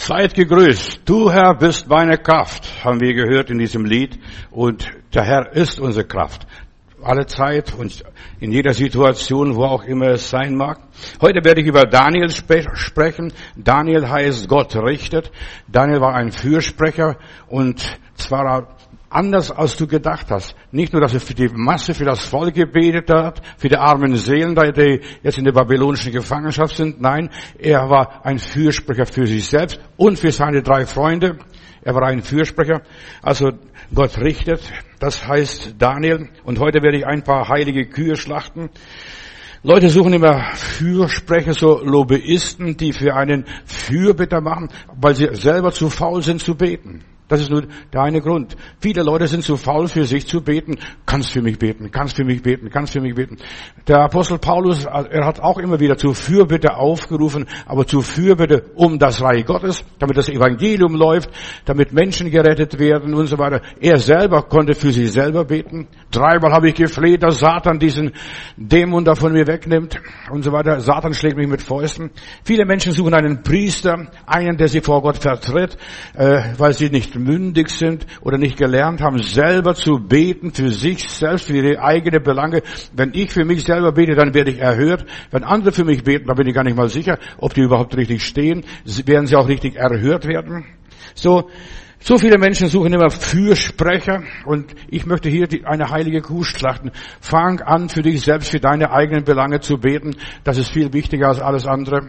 Seid gegrüßt. Du, Herr, bist meine Kraft, haben wir gehört in diesem Lied. Und der Herr ist unsere Kraft. Alle Zeit und in jeder Situation, wo auch immer es sein mag. Heute werde ich über Daniel sprechen. Daniel heißt Gott richtet. Daniel war ein Fürsprecher und zwar anders, als du gedacht hast. Nicht nur, dass er für die Masse, für das Volk gebetet hat, für die armen Seelen, die jetzt in der babylonischen Gefangenschaft sind. Nein, er war ein Fürsprecher für sich selbst und für seine 3 Freunde. Er war ein Fürsprecher. Also Gott richtet, das heißt Daniel. Und heute werde ich ein paar heilige Kühe schlachten. Leute suchen immer Fürsprecher, so Lobbyisten, die für einen Fürbitter machen, weil sie selber zu faul sind zu beten. Das ist nur der eine Grund. Viele Leute sind zu faul, für sich zu beten. Kannst für mich beten, kannst für mich beten, kannst für mich beten. Der Apostel Paulus, er hat auch immer wieder zur Fürbitte aufgerufen, aber zur Fürbitte um das Reich Gottes, damit das Evangelium läuft, damit Menschen gerettet werden und so weiter. Er selber konnte für sich selber beten. 3-mal habe ich gefleht, dass Satan diesen Dämon da von mir wegnimmt und so weiter. Satan schlägt mich mit Fäusten. Viele Menschen suchen einen Priester, einen, der sie vor Gott vertritt, weil sie nicht mündig sind oder nicht gelernt haben, selber zu beten für sich selbst, für ihre eigene Belange. Wenn ich für mich selber bete, dann werde ich erhört. Wenn andere für mich beten, dann bin ich gar nicht mal sicher, ob die überhaupt richtig stehen. Werden sie auch richtig erhört werden? So viele Menschen suchen immer Fürsprecher und ich möchte hier eine heilige Kuh schlachten. Fang an, für dich selbst, für deine eigenen Belange zu beten. Das ist viel wichtiger als alles andere.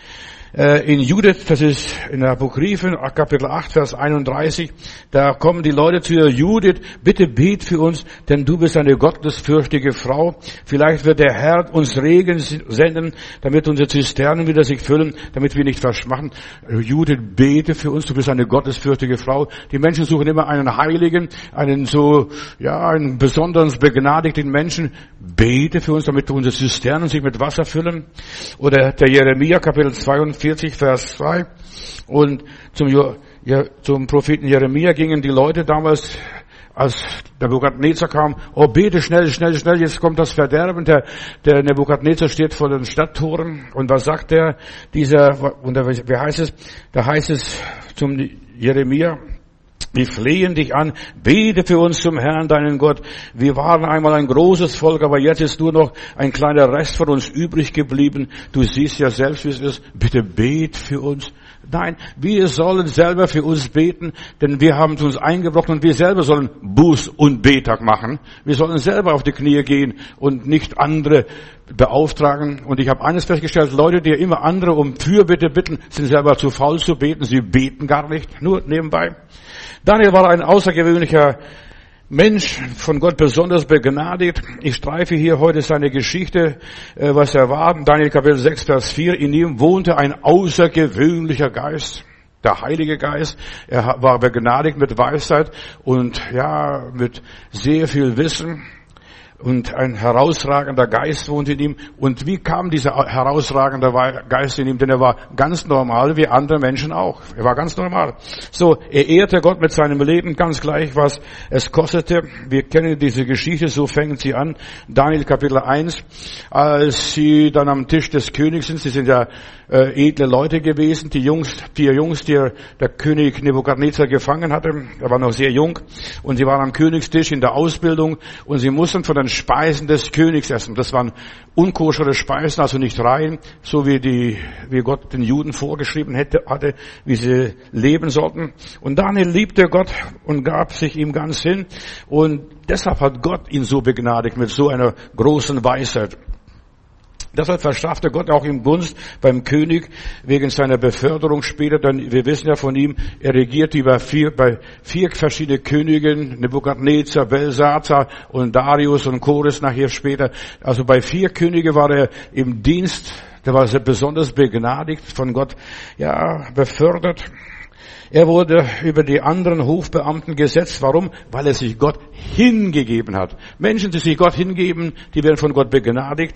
In Judith, das ist in der Apokryphen, Kapitel 8, Vers 31, da kommen die Leute zu ihr: Judith, bitte bet für uns, denn du bist eine gottesfürchtige Frau. Vielleicht wird der Herr uns Regen senden, damit unsere Zisternen wieder sich füllen, damit wir nicht verschmachen. Judith, bete für uns, du bist eine gottesfürchtige Frau. Die Menschen suchen immer einen Heiligen, einen besonders begnadigten Menschen. Bete für uns, damit unsere Zisternen sich mit Wasser füllen. Oder der Jeremia, Kapitel 42, Vers 2. Und zum Propheten Jeremia gingen die Leute damals, als der Nebukadnezar kam: oh, bete schnell, schnell, schnell, jetzt kommt das Verderben. Der Nebukadnezar steht vor den Stadttoren. Und was sagt wie heißt es? Da heißt es zum Jeremia: wir flehen dich an, bete für uns zum Herrn, deinen Gott. Wir waren einmal ein großes Volk, aber jetzt ist nur noch ein kleiner Rest von uns übrig geblieben. Du siehst ja selbst, wie es ist. Bitte bet für uns. Nein, wir sollen selber für uns beten, denn wir haben zu uns eingebrochen und wir selber sollen Buß- und Betag machen. Wir sollen selber auf die Knie gehen und nicht andere beauftragen. Und ich habe eines festgestellt: Leute, die immer andere um Fürbitte bitten, sind selber zu faul zu beten. Sie beten gar nicht, nur nebenbei. Daniel war ein außergewöhnlicher Mensch, von Gott besonders begnadigt. Ich streife hier heute seine Geschichte, was er war. Daniel Kapitel 6, Vers 4. In ihm wohnte ein außergewöhnlicher Geist, der Heilige Geist. Er war begnadigt mit Weisheit und mit sehr viel Wissen. Und ein herausragender Geist wohnte in ihm. Und wie kam dieser herausragende Geist in ihm? Denn er war ganz normal, wie andere Menschen auch. Er war ganz normal. So, er ehrte Gott mit seinem Leben, ganz gleich, was es kostete. Wir kennen diese Geschichte, so fängt sie an. Daniel Kapitel 1, als sie dann am Tisch des Königs sind. Sie sind ja edle Leute gewesen, die 4 Jungs, die der König Nebukadnezar gefangen hatte. Er war noch sehr jung. Und sie waren am Königstisch in der Ausbildung und sie mussten von den Speisen des Königs essen. Das waren unkoschere Speisen, also nicht rein, so wie Gott den Juden vorgeschrieben hatte, wie sie leben sollten. Und Daniel liebte Gott und gab sich ihm ganz hin. Und deshalb hat Gott ihn so begnadigt mit so einer großen Weisheit. Deshalb verschaffte Gott auch ihm Gunst beim König wegen seiner Beförderung später. Denn wir wissen ja von ihm, er regierte bei 4 verschiedene Königen, Nebukadnezar, Belsazar und Darius und Kores nachher später. Also bei 4 Könige war er im Dienst. Der war besonders begnadigt, von Gott befördert. Er wurde über die anderen Hofbeamten gesetzt. Warum? Weil er sich Gott hingegeben hat. Menschen, die sich Gott hingeben, die werden von Gott begnadigt.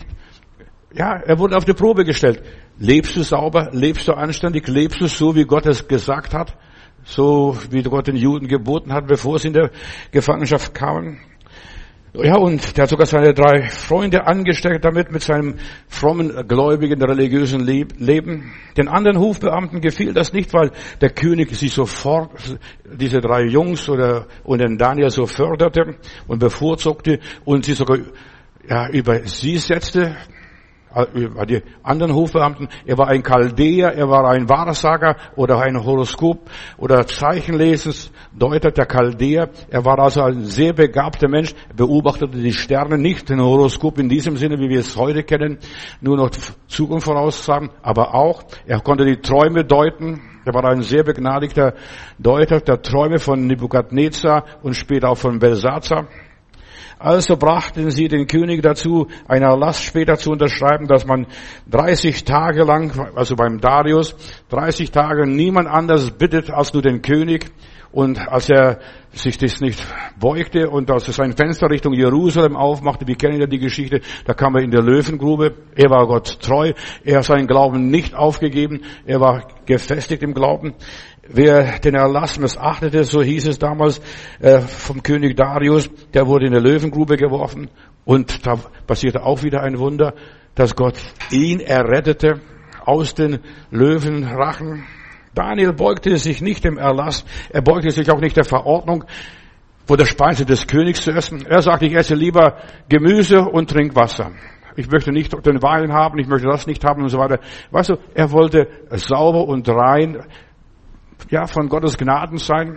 Ja, er wurde auf die Probe gestellt. Lebst du sauber? Lebst du anständig? Lebst du so, wie Gott es gesagt hat? So, wie Gott den Juden geboten hat, bevor sie in der Gefangenschaft kamen? Ja, und der hat sogar seine 3 Freunde angesteckt damit, mit seinem frommen, gläubigen, religiösen Leben. Den anderen Hofbeamten gefiel das nicht, weil der König sie sofort, diese 3 Jungs und den Daniel so förderte und bevorzugte und sie sogar, über sie setzte, über die anderen Hofbeamten. Er war ein Chaldäer, er war ein Wahrsager oder ein Horoskop oder Zeichenlesensdeuter, der Chaldäer. Er war also ein sehr begabter Mensch, beobachtete die Sterne, nicht den Horoskop in diesem Sinne, wie wir es heute kennen, nur noch Zukunft voraussagen, aber auch, er konnte die Träume deuten. Er war ein sehr begnadigter Deuter der Träume von Nebukadnezar und später auch von Belsazar. Also brachten sie den König dazu, einen Erlass später zu unterschreiben, dass man 30 Tage lang, also beim Darius, 30 Tage niemand anders bittet als nur den König. Und als er sich das nicht beugte und als er sein Fenster Richtung Jerusalem aufmachte, wir kennen ja die Geschichte, da kam er in der Löwengrube. Er war Gott treu, er hat seinen Glauben nicht aufgegeben, er war gefestigt im Glauben. Wer den Erlass missachtete, so hieß es damals, vom König Darius, der wurde in der Löwengrube geworfen. Und da passierte auch wieder ein Wunder, dass Gott ihn errettete aus den Löwenrachen. Daniel beugte sich nicht dem Erlass, er beugte sich auch nicht der Verordnung, vor der Speise des Königs zu essen. Er sagte, ich esse lieber Gemüse und trink Wasser. Ich möchte nicht den Wein haben, ich möchte das nicht haben und so weiter. Weißt du, er wollte sauber und rein, von Gottes Gnaden sein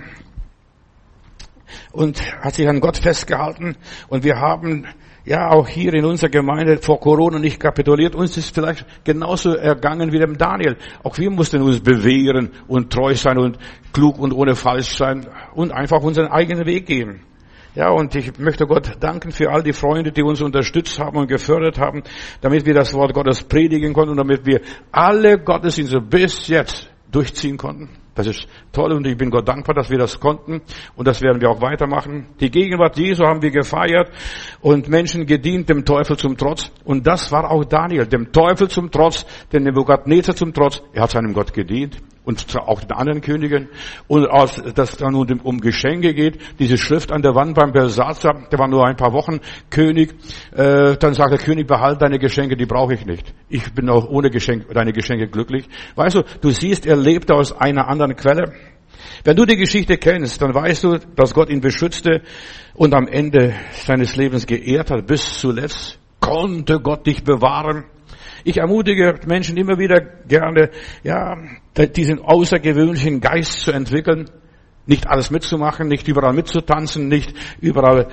und hat sich an Gott festgehalten. Und wir haben auch hier in unserer Gemeinde vor Corona nicht kapituliert. Uns ist vielleicht genauso ergangen wie dem Daniel. Auch wir mussten uns bewähren und treu sein und klug und ohne falsch sein und einfach unseren eigenen Weg gehen. Ja, und ich möchte Gott danken für all die Freunde, die uns unterstützt haben und gefördert haben, damit wir das Wort Gottes predigen konnten und damit wir alle Gottesdienste bis jetzt durchziehen konnten. Das ist toll und ich bin Gott dankbar, dass wir das konnten und das werden wir auch weitermachen. Die Gegenwart Jesu haben wir gefeiert und Menschen gedient dem Teufel zum Trotz. Und das war auch Daniel, dem Teufel zum Trotz, dem Nebukadnezar zum Trotz. Er hat seinem Gott gedient und auch den anderen Königen. Und als das dann um Geschenke geht, diese Schrift an der Wand beim Belsazar, der war nur ein paar Wochen König, dann sagt der König, behalte deine Geschenke, die brauche ich nicht. Ich bin auch ohne deine Geschenke glücklich. Weißt du siehst, er lebte aus einer anderen Quelle. Wenn du die Geschichte kennst, dann weißt du, dass Gott ihn beschützte und am Ende seines Lebens geehrt hat. Bis zuletzt konnte Gott dich bewahren. Ich ermutige Menschen immer wieder gerne, diesen außergewöhnlichen Geist zu entwickeln, nicht alles mitzumachen, nicht überall mitzutanzen, nicht überall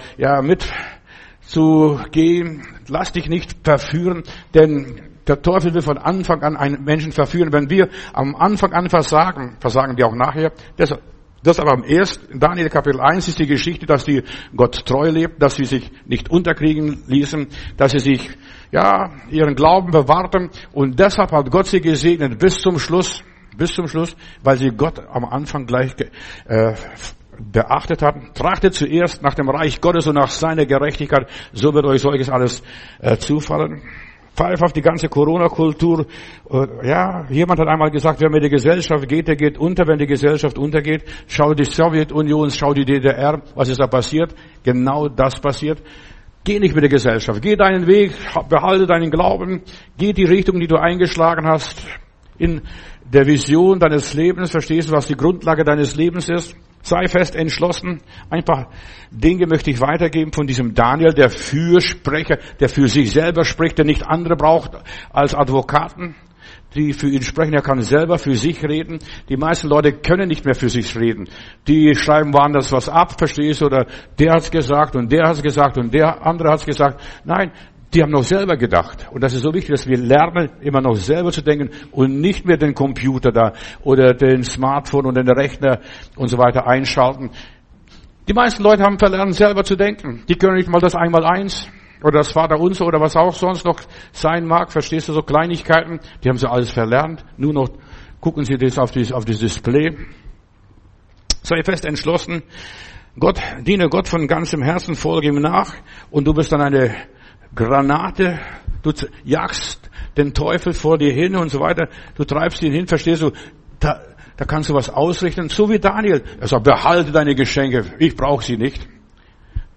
mitzugehen. Lass dich nicht verführen, denn der Teufel will von Anfang an einen Menschen verführen. Wenn wir am Anfang an versagen wir auch nachher. Das aber am ersten, Daniel Kapitel 1 ist die Geschichte, dass die Gott treu lebt, dass sie sich nicht unterkriegen ließen, dass sie sich, ihren Glauben bewahrten. Und deshalb hat Gott sie gesegnet bis zum Schluss, weil sie Gott am Anfang gleich beachtet haben. Trachtet zuerst nach dem Reich Gottes und nach seiner Gerechtigkeit, so wird euch solches alles zufallen. Pfeif auf die ganze Corona-Kultur. Jemand hat einmal gesagt, wer mit der Gesellschaft geht, der geht unter. Wenn die Gesellschaft untergeht, schau die Sowjetunion, schau die DDR, was ist da passiert? Genau das passiert. Geh nicht mit der Gesellschaft. Geh deinen Weg, behalte deinen Glauben, geh die Richtung, die du eingeschlagen hast, in der Vision deines Lebens. Verstehst du, was die Grundlage deines Lebens ist? Sei fest entschlossen. Ein paar Dinge möchte ich weitergeben von diesem Daniel, der Fürsprecher, der für sich selber spricht, der nicht andere braucht als Advokaten, die für ihn sprechen. Er kann selber für sich reden. Die meisten Leute können nicht mehr für sich reden. Die schreiben woanders was ab, verstehst du? Oder der hat's gesagt und der hat's gesagt und der andere hat's gesagt. Nein, die haben noch selber gedacht. Und das ist so wichtig, dass wir lernen, immer noch selber zu denken und nicht mehr den Computer da oder den Smartphone und den Rechner und so weiter einschalten. Die meisten Leute haben verlernt, selber zu denken. Die können nicht mal das Einmaleins oder das Vaterunser oder was auch sonst noch sein mag. Verstehst du, so Kleinigkeiten? Die haben sie alles verlernt. Nur noch gucken sie das auf das Display. Sei fest entschlossen. Diene Gott von ganzem Herzen, folge ihm nach und du bist dann eine Granate, du jagst den Teufel vor dir hin und so weiter, du treibst ihn hin, verstehst du, da kannst du was ausrichten, so wie Daniel. Er sagt, behalte deine Geschenke, ich brauche sie nicht.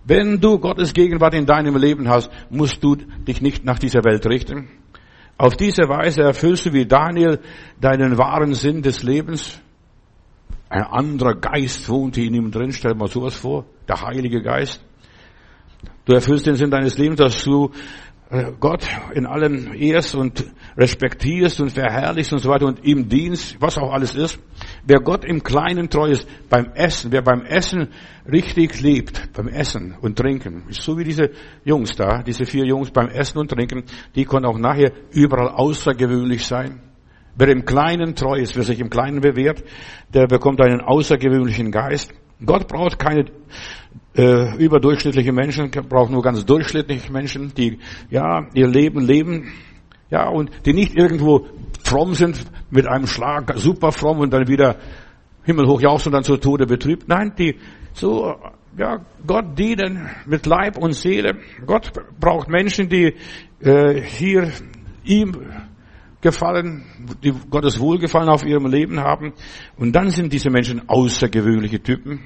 Wenn du Gottes Gegenwart in deinem Leben hast, musst du dich nicht nach dieser Welt richten. Auf diese Weise erfüllst du wie Daniel deinen wahren Sinn des Lebens. Ein anderer Geist wohnt in ihm drin. Stell dir mal sowas vor. Der Heilige Geist. Du erfüllst den Sinn deines Lebens, dass du Gott in allem ehrst und respektierst und verherrlichst und so weiter und ihm dienst, was auch alles ist. Wer Gott im Kleinen treu ist, beim Essen, wer beim Essen richtig lebt, beim Essen und Trinken, ist so wie diese Jungs da, diese 4 Jungs beim Essen und Trinken, die können auch nachher überall außergewöhnlich sein. Wer im Kleinen treu ist, wer sich im Kleinen bewährt, der bekommt einen außergewöhnlichen Geist. Gott braucht keine überdurchschnittliche Menschen, braucht nur ganz durchschnittliche Menschen, die ihr Leben leben, und die nicht irgendwo fromm sind mit einem Schlag, super fromm und dann wieder himmelhoch jauchzen und dann zu Tode betrübt. Nein, die so Gott dienen mit Leib und Seele. Gott braucht Menschen, die hier ihm gefallen, die Gottes Wohlgefallen auf ihrem Leben haben. Und dann sind diese Menschen außergewöhnliche Typen.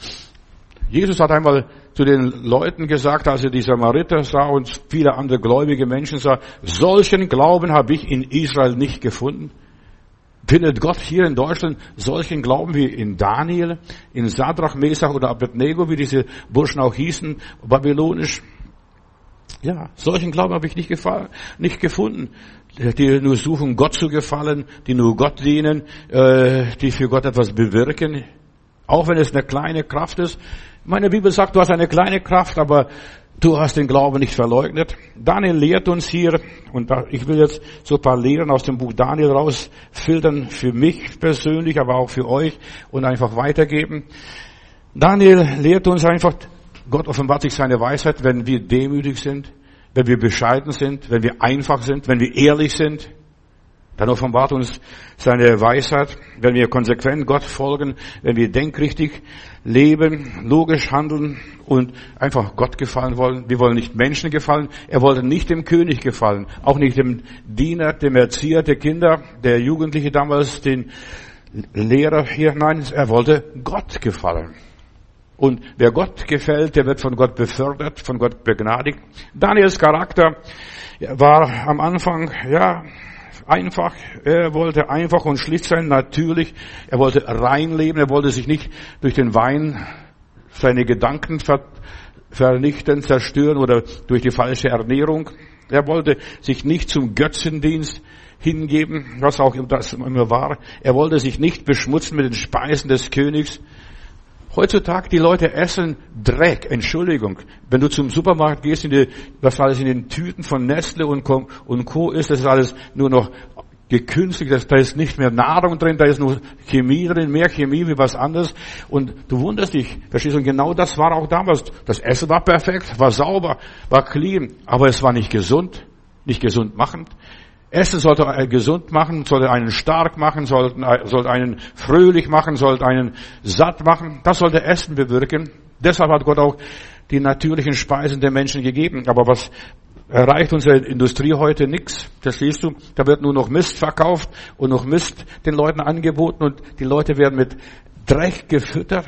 Jesus hat einmal zu den Leuten gesagt, als er die Samariter sah und viele andere gläubige Menschen sah, solchen Glauben habe ich in Israel nicht gefunden. Findet Gott hier in Deutschland solchen Glauben wie in Daniel, in Sadrach, Mesach oder Abednego, wie diese Burschen auch hießen, babylonisch? Ja, solchen Glauben habe ich nicht gefunden. Die nur suchen, Gott zu gefallen, die nur Gott dienen, die für Gott etwas bewirken. Auch wenn es eine kleine Kraft ist. Meine Bibel sagt, du hast eine kleine Kraft, aber du hast den Glauben nicht verleugnet. Daniel lehrt uns hier, und ich will jetzt so ein paar Lehren aus dem Buch Daniel rausfiltern, für mich persönlich, aber auch für euch, und einfach weitergeben. Daniel lehrt uns einfach, Gott offenbart sich seine Weisheit, wenn wir demütig sind, wenn wir bescheiden sind, wenn wir einfach sind, wenn wir ehrlich sind. Dann offenbart uns seine Weisheit, wenn wir konsequent Gott folgen, wenn wir denkrichtig leben, logisch handeln und einfach Gott gefallen wollen. Wir wollen nicht Menschen gefallen. Er wollte nicht dem König gefallen, auch nicht dem Diener, dem Erzieher der Kinder, der Jugendliche damals, den Lehrer hier. Nein, er wollte Gott gefallen. Und wer Gott gefällt, der wird von Gott befördert, von Gott begnadigt. Daniels Charakter war am Anfang, einfach. Er wollte einfach und schlicht sein, natürlich. Er wollte rein leben. Er wollte sich nicht durch den Wein seine Gedanken vernichten, zerstören oder durch die falsche Ernährung. Er wollte sich nicht zum Götzendienst hingeben, was auch das immer war. Er wollte sich nicht beschmutzen mit den Speisen des Königs. Heutzutage, die Leute essen Dreck, Entschuldigung. Wenn du zum Supermarkt gehst, was alles in den Tüten von Nestle und Co. ist, das ist alles nur noch gekünstelt, da ist nicht mehr Nahrung drin, da ist nur Chemie drin, mehr Chemie wie was anderes. Und du wunderst dich, verstehst du? Und genau das war auch damals. Das Essen war perfekt, war sauber, war clean, aber es war nicht gesund machend. Essen sollte gesund machen, sollte einen stark machen, sollte einen fröhlich machen, sollte einen satt machen. Das sollte Essen bewirken. Deshalb hat Gott auch die natürlichen Speisen der Menschen gegeben. Aber was erreicht unsere Industrie heute? Nix. Das siehst du, da wird nur noch Mist verkauft und noch Mist den Leuten angeboten und die Leute werden mit Dreck gefüttert.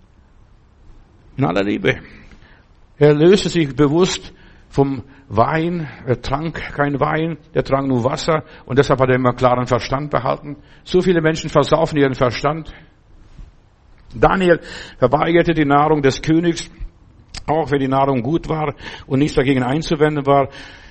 In aller Liebe. Er löste sich bewusst vom Wein, er trank kein Wein, er trank nur Wasser und deshalb hat er immer klaren Verstand behalten. So viele Menschen versaufen ihren Verstand. Daniel verweigerte die Nahrung des Königs, auch wenn die Nahrung gut war und nichts dagegen einzuwenden war.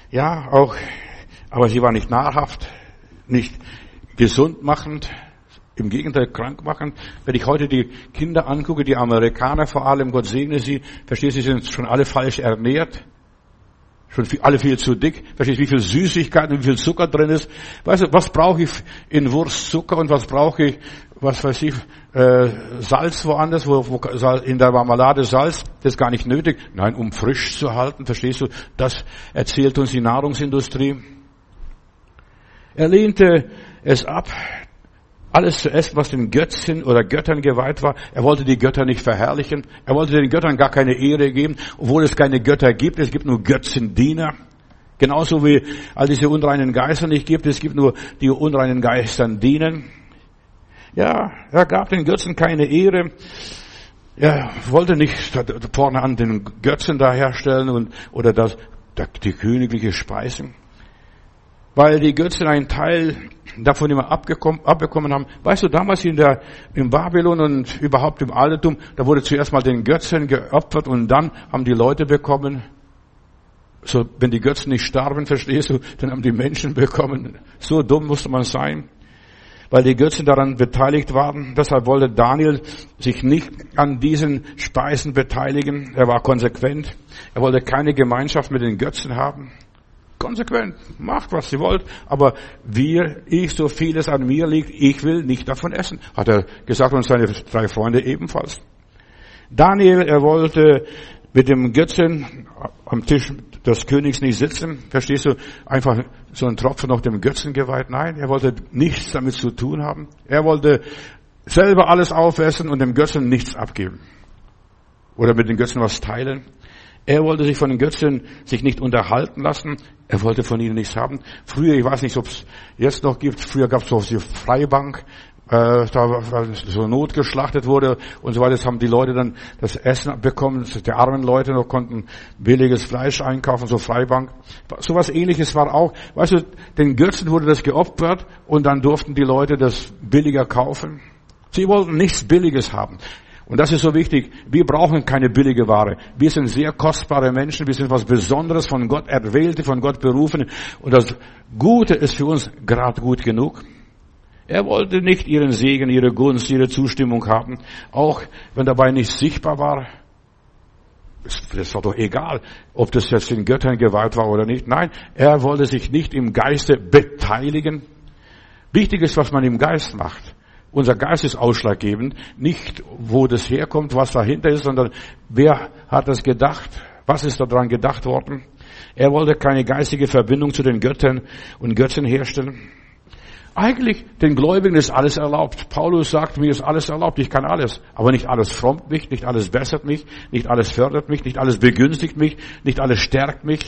Aber sie war nicht nahrhaft, nicht gesund machend, im Gegenteil krank machend. Wenn ich heute die Kinder angucke, die Amerikaner vor allem, Gott segne sie, verstehst du, sie sind schon alle falsch ernährt. Schon alle viel zu dick. Verstehst du, wie viel Süßigkeiten und wie viel Zucker drin ist? Weißt du, was brauche ich in Wurst Zucker und was brauche ich, Salz woanders, wo in der Marmelade Salz, das ist gar nicht nötig. Nein, um frisch zu halten, verstehst du, das erzählt uns die Nahrungsindustrie. Er lehnte es ab, alles zu essen, was den Götzen oder Göttern geweiht war. Er wollte die Götter nicht verherrlichen. Er wollte den Göttern gar keine Ehre geben, obwohl es keine Götter gibt. Es gibt nur Götzendiener. Genauso wie all diese unreinen Geister nicht gibt. Es gibt nur die unreinen Geistern dienen. Ja, er gab den Götzen keine Ehre. Er wollte nicht vorne an den Götzen da herstellen oder die königliche Speisen. Weil die Götzen einen Teil davon immer abbekommen haben. Weißt du, damals in Babylon und überhaupt im Altertum, da wurde zuerst mal den Götzen geopfert und dann haben die Leute bekommen. So, wenn die Götzen nicht starben, verstehst du, dann haben die Menschen bekommen. So dumm musste man sein, weil die Götzen daran beteiligt waren. Deshalb wollte Daniel sich nicht an diesen Speisen beteiligen. Er war konsequent. Er wollte keine Gemeinschaft mit den Götzen haben. Konsequent, macht was ihr wollt, aber so vieles an mir liegt, ich will nicht davon essen, hat er gesagt und seine 3 Freunde ebenfalls. Daniel, er wollte mit dem Götzen am Tisch des Königs nicht sitzen, verstehst du, einfach so ein Tropfen auf dem Götzen geweiht. Nein, er wollte nichts damit zu tun haben. Er wollte selber alles aufessen und dem Götzen nichts abgeben. Oder mit den Götzen was teilen. Er wollte sich von den Götzen sich nicht unterhalten lassen. Er wollte von ihnen nichts haben. Früher, ich weiß nicht, ob es jetzt noch gibt, früher gab es so die Freibank, da so Not geschlachtet wurde und so weiter. Das haben die Leute dann das Essen bekommen. Die armen Leute noch konnten billiges Fleisch einkaufen, so Freibank. So was Ähnliches war auch. Weißt du, den Götzen wurde das geopfert und dann durften die Leute das billiger kaufen. Sie wollten nichts Billiges haben. Und das ist so wichtig. Wir brauchen keine billige Ware. Wir sind sehr kostbare Menschen. Wir sind was Besonderes, von Gott Erwählte, von Gott berufen. Und das Gute ist für uns gerade gut genug. Er wollte nicht ihren Segen, ihre Gunst, ihre Zustimmung haben. Auch wenn dabei nicht sichtbar war. Das war doch egal, ob das jetzt den Göttern geweiht war oder nicht. Nein, er wollte sich nicht im Geiste beteiligen. Wichtig ist, was man im Geist macht. Unser Geist ist ausschlaggebend, nicht wo das herkommt, was dahinter ist, sondern wer hat das gedacht, was ist daran gedacht worden. Er wollte keine geistige Verbindung zu den Göttern und Götzen herstellen. Eigentlich, den Gläubigen ist alles erlaubt. Paulus sagt, mir ist alles erlaubt, ich kann alles. Aber nicht alles frommt mich, nicht alles bessert mich, nicht alles fördert mich, nicht alles begünstigt mich, nicht alles stärkt mich.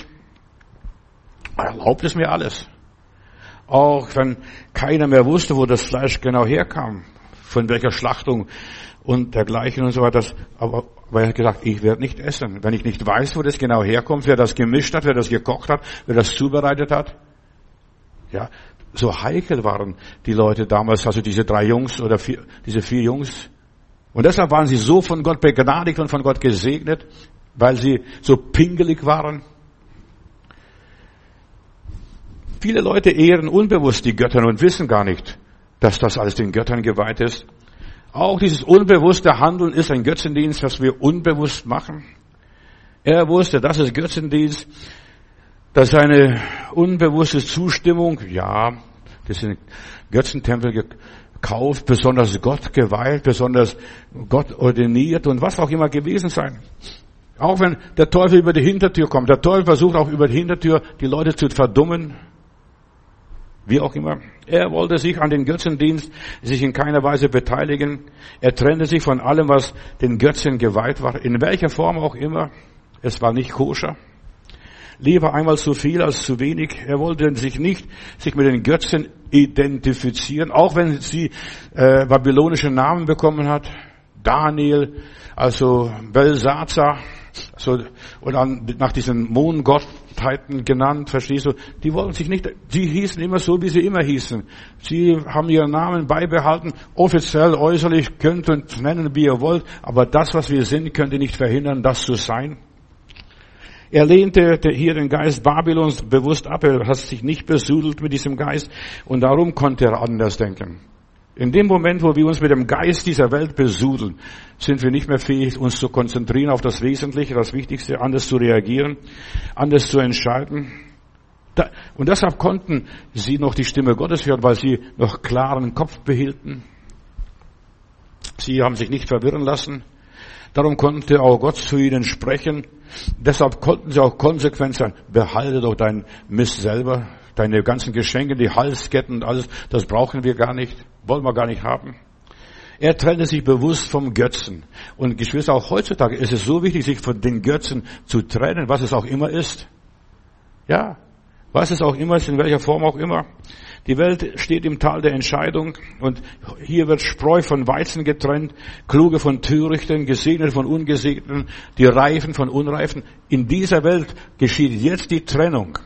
Er erlaubt es mir alles. Auch wenn keiner mehr wusste, wo das Fleisch genau herkam, von welcher Schlachtung und dergleichen und so weiter. Aber er hat gesagt, ich werde nicht essen. Wenn ich nicht weiß, wo das genau herkommt, wer das gemischt hat, wer das gekocht hat, wer das zubereitet hat. Ja, so heikel waren die Leute damals, also diese 3 Jungs oder diese 4 Jungs. Und deshalb waren sie so von Gott begnadigt und von Gott gesegnet, weil sie so pingelig waren. Viele Leute ehren unbewusst die Götter und wissen gar nicht, dass das alles den Göttern geweiht ist. Auch dieses unbewusste Handeln ist ein Götzendienst, was wir unbewusst machen. Er wusste, das ist Götzendienst, dass seine unbewusste Zustimmung, ja, das sind Götzentempel gekauft, besonders Gott geweiht, besonders Gott ordiniert und was auch immer gewesen sein. Auch wenn der Teufel über die Hintertür kommt. Der Teufel versucht auch über die Hintertür die Leute zu verdummen. Wie auch immer. Er wollte sich an den Götzendienst sich in keiner Weise beteiligen. Er trennte sich von allem, was den Götzen geweiht war. In welcher Form auch immer. Es war nicht koscher. Lieber einmal zu viel als zu wenig. Er wollte sich nicht mit den Götzen identifizieren. Auch wenn sie babylonische Namen bekommen hat. Daniel, also Belsazar. So, und dann nach diesen Mondgottheiten genannt, verstehst du? Die wollten sich nicht, sie hießen immer so, wie sie immer hießen. Sie haben ihren Namen beibehalten, offiziell, äußerlich, könnt und nennen, wie ihr wollt, aber das, was wir sind, könnt ihr nicht verhindern, das zu sein. Er lehnte hier den Geist Babylons bewusst ab, er hat sich nicht besudelt mit diesem Geist und darum konnte er anders denken. In dem Moment, wo wir uns mit dem Geist dieser Welt besudeln, sind wir nicht mehr fähig, uns zu konzentrieren auf das Wesentliche, das Wichtigste, anders zu reagieren, anders zu entscheiden. Und deshalb konnten sie noch die Stimme Gottes hören, weil sie noch klaren Kopf behielten. Sie haben sich nicht verwirren lassen. Darum konnte auch Gott zu ihnen sprechen. Deshalb konnten sie auch konsequent sein. Behalte doch deinen Mist selber. Deine ganzen Geschenke, die Halsketten und alles, das brauchen wir gar nicht. Wollen wir gar nicht haben. Er trennte sich bewusst vom Götzen. Und Geschwister, auch heutzutage ist es so wichtig, sich von den Götzen zu trennen, was es auch immer ist. Ja, was es auch immer ist, in welcher Form auch immer. Die Welt steht im Tal der Entscheidung und hier wird Spreu von Weizen getrennt, Kluge von Törichten, Gesegnete von Ungesegneten, die Reifen von Unreifen. In dieser Welt geschieht jetzt die Trennung.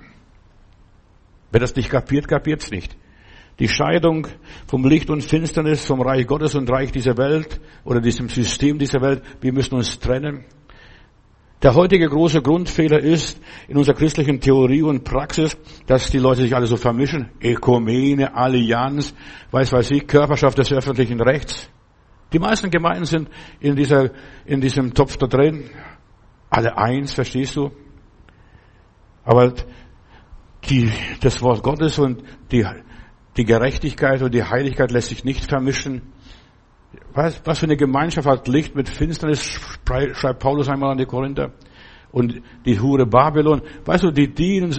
Wer das nicht kapiert, kapiert es nicht. Die Scheidung vom Licht und Finsternis, vom Reich Gottes und Reich dieser Welt oder diesem System dieser Welt, wir müssen uns trennen. Der heutige große Grundfehler ist in unserer christlichen Theorie und Praxis, dass die Leute sich alle so vermischen. Ökumene, Allianz, weiß ich, Körperschaft des öffentlichen Rechts. Die meisten Gemeinden sind in diesem Topf da drin. Alle eins, verstehst du? Aber das Wort Gottes und die Gerechtigkeit und die Heiligkeit lässt sich nicht vermischen. Was für eine Gemeinschaft hat Licht mit Finsternis, schreibt Paulus einmal an die Korinther. Und die Hure Babylon, weißt du, die dienen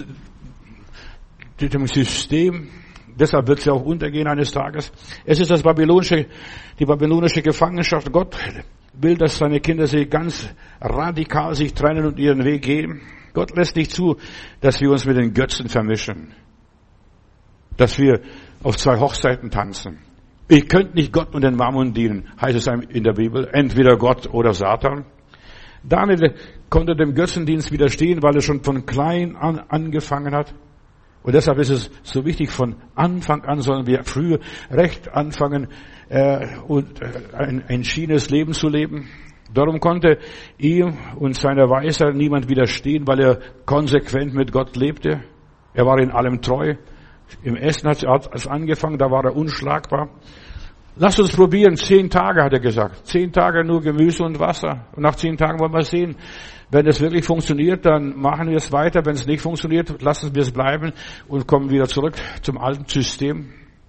dem System, deshalb wird sie auch untergehen eines Tages. Es ist die babylonische Gefangenschaft. Gott will, dass seine Kinder sich ganz radikal sich trennen und ihren Weg gehen. Gott lässt nicht zu, dass wir uns mit den Götzen vermischen. Dass wir auf zwei Hochzeiten tanzen. Ihr könnt nicht Gott und den Mammon dienen, heißt es in der Bibel. Entweder Gott oder Satan. Daniel konnte dem Götzendienst widerstehen, weil er schon von klein an angefangen hat. Und deshalb ist es so wichtig, von Anfang an sollen wir früh recht anfangen, ein entschiedenes Leben zu leben. Darum konnte ihm und seiner Weisheit niemand widerstehen, weil er konsequent mit Gott lebte. Er war in allem treu. Im Essen hat es angefangen, da war er unschlagbar. Lasst uns probieren, 10 Tage, hat er gesagt. 10 Tage nur Gemüse und Wasser. Und nach 10 Tagen wollen wir sehen. Wenn es wirklich funktioniert, dann machen wir es weiter. Wenn es nicht funktioniert, lassen wir es bleiben und kommen wieder zurück zum alten System.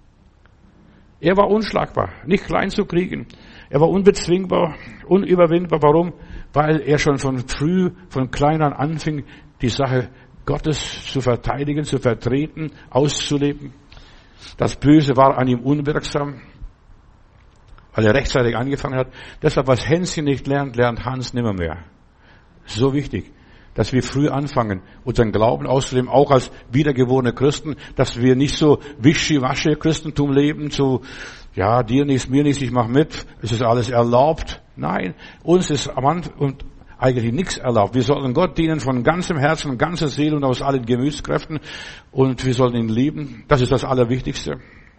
Er war unschlagbar, nicht klein zu kriegen. Er war unbezwingbar, unüberwindbar. Warum? Weil er schon von klein an anfing, die Sache Gottes zu verteidigen, zu vertreten, auszuleben. Das Böse war an ihm unwirksam, weil er rechtzeitig angefangen hat. Deshalb, was Hänschen nicht lernt, lernt Hans nimmermehr. So wichtig, dass wir früh anfangen, unseren Glauben auszuleben, auch als wiedergeborene Christen, dass wir nicht so wischiwaschi Christentum leben, so, ja, dir nichts, mir nichts, ich mach mit, es ist alles erlaubt. Nein, uns ist und eigentlich nichts erlaubt. Wir sollen Gott dienen von ganzem Herzen, von ganzer Seele und aus allen Gemütskräften und wir sollen ihn lieben. Das ist das Allerwichtigste.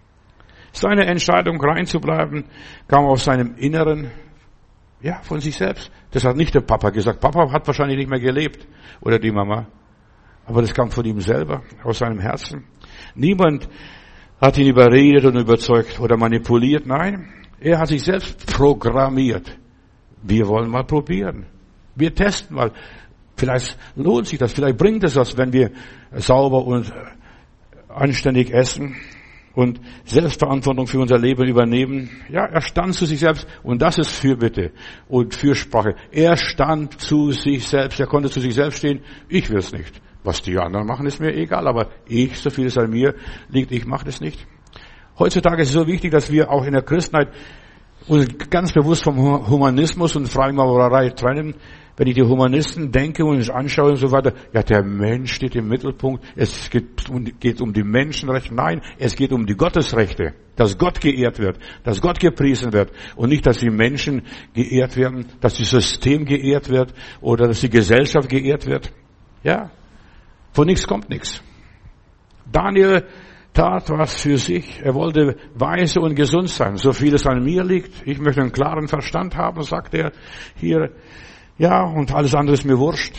Seine Entscheidung, rein zu bleiben, kam aus seinem Inneren, ja, von sich selbst. Das hat nicht der Papa gesagt. Papa hat wahrscheinlich nicht mehr gelebt oder die Mama. Aber das kam von ihm selber, aus seinem Herzen. Niemand hat ihn überredet und überzeugt oder manipuliert. Nein, er hat sich selbst programmiert. Wir wollen mal probieren. Wir testen mal. Vielleicht lohnt sich das, vielleicht bringt es was, wenn wir sauber und anständig essen und Selbstverantwortung für unser Leben übernehmen. Ja, er stand zu sich selbst und das ist Fürbitte und Fürsprache. Er stand zu sich selbst, er konnte zu sich selbst stehen. Ich will es nicht. Was die anderen machen, ist mir egal, aber ich, so viel es an mir liegt, ich mache das nicht. Heutzutage ist es so wichtig, dass wir auch in der Christenheit uns ganz bewusst vom Humanismus und Freimaurerei trennen. Wenn ich die Humanisten denke und es anschaue und so weiter, ja, der Mensch steht im Mittelpunkt. Es geht um die Menschenrechte. Nein, es geht um die Gottesrechte. Dass Gott geehrt wird, dass Gott gepriesen wird und nicht, dass die Menschen geehrt werden, dass das System geehrt wird oder dass die Gesellschaft geehrt wird. Ja, von nichts kommt nichts. Daniel tat was für sich. Er wollte weise und gesund sein. So viel es an mir liegt. Ich möchte einen klaren Verstand haben, sagt er hier. Ja, und alles andere ist mir wurscht.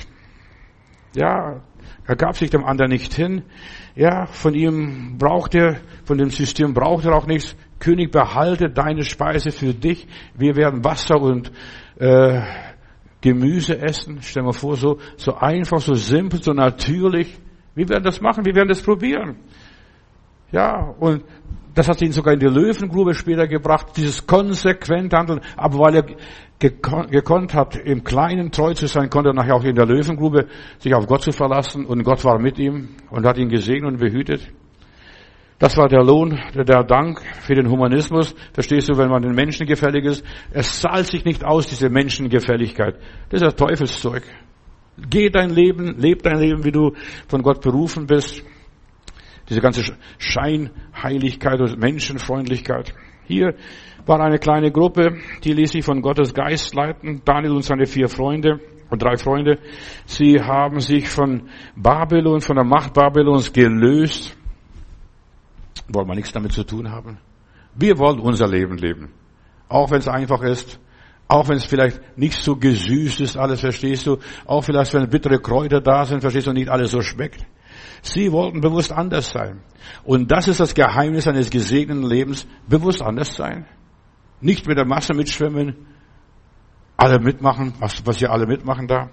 Ja, er gab sich dem anderen nicht hin. Ja, von dem System braucht er auch nichts. König, behalte deine Speise für dich. Wir werden Wasser und Gemüse essen. Stell dir mal vor, so einfach, so simpel, so natürlich. Wir werden das machen, wir werden das probieren. Ja, und das hat ihn sogar in die Löwengrube später gebracht, dieses konsequent Handeln. Aber weil er gekonnt hat, im Kleinen treu zu sein, konnte er nachher auch in der Löwengrube sich auf Gott zu verlassen. Und Gott war mit ihm und hat ihn gesegnet und behütet. Das war der Lohn, der Dank für den Humanismus. Verstehst du, wenn man den Menschen gefällig ist? Es zahlt sich nicht aus, diese Menschengefälligkeit. Das ist das Teufelszeug. Leb dein Leben, wie du von Gott berufen bist. Diese ganze Scheinheiligkeit und Menschenfreundlichkeit. Hier war eine kleine Gruppe, die ließ sich von Gottes Geist leiten. Daniel und seine 3 Freunde. Sie haben sich von Babylon, von der Macht Babylons gelöst. Wollen wir nichts damit zu tun haben? Wir wollen unser Leben leben. Auch wenn es einfach ist. Auch wenn es vielleicht nicht so gesüßt ist, alles, verstehst du? Auch vielleicht, wenn bittere Kräuter da sind, verstehst du, nicht alles so schmeckt. Sie wollten bewusst anders sein. Und das ist das Geheimnis eines gesegneten Lebens, bewusst anders sein. Nicht mit der Masse mitschwimmen, alle mitmachen, was ja alle mitmachen da.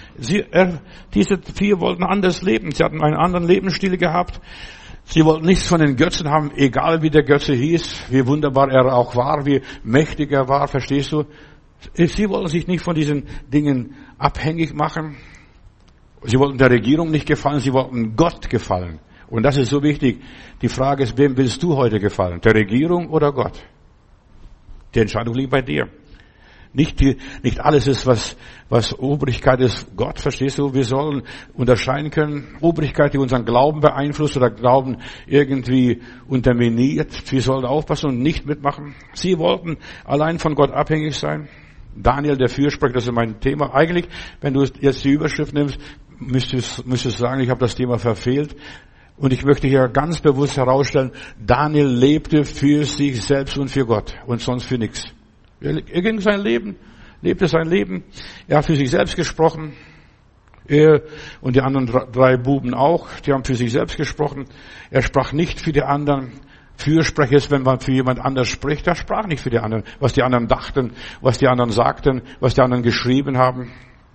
Diese 4 wollten anders leben. Sie hatten einen anderen Lebensstil gehabt. Sie wollten nichts von den Götzen haben, egal wie der Götze hieß, wie wunderbar er auch war, wie mächtig er war, verstehst du? Sie wollten sich nicht von diesen Dingen abhängig machen. Sie wollten der Regierung nicht gefallen, sie wollten Gott gefallen. Und das ist so wichtig. Die Frage ist, wem willst du heute gefallen? Der Regierung oder Gott? Die Entscheidung liegt bei dir. Nicht alles ist, was Obrigkeit ist, Gott, verstehst du? Wir sollen unterscheiden können, Obrigkeit, die unseren Glauben beeinflusst oder Glauben irgendwie unterminiert. Wir sollen aufpassen und nicht mitmachen. Sie wollten allein von Gott abhängig sein. Daniel, der Fürsprecher, das ist mein Thema. Eigentlich, wenn du jetzt die Überschrift nimmst, müsstest du sagen, ich habe das Thema verfehlt. Und ich möchte hier ganz bewusst herausstellen, Daniel lebte für sich selbst und für Gott und sonst für nichts. Er ging lebte sein Leben. Er hat für sich selbst gesprochen. Er und die anderen 3 Buben auch, die haben für sich selbst gesprochen. Er sprach nicht für die anderen. Fürsprecher ist, wenn man für jemand anders spricht, er sprach nicht für die anderen, was die anderen dachten, was die anderen sagten, was die anderen geschrieben haben.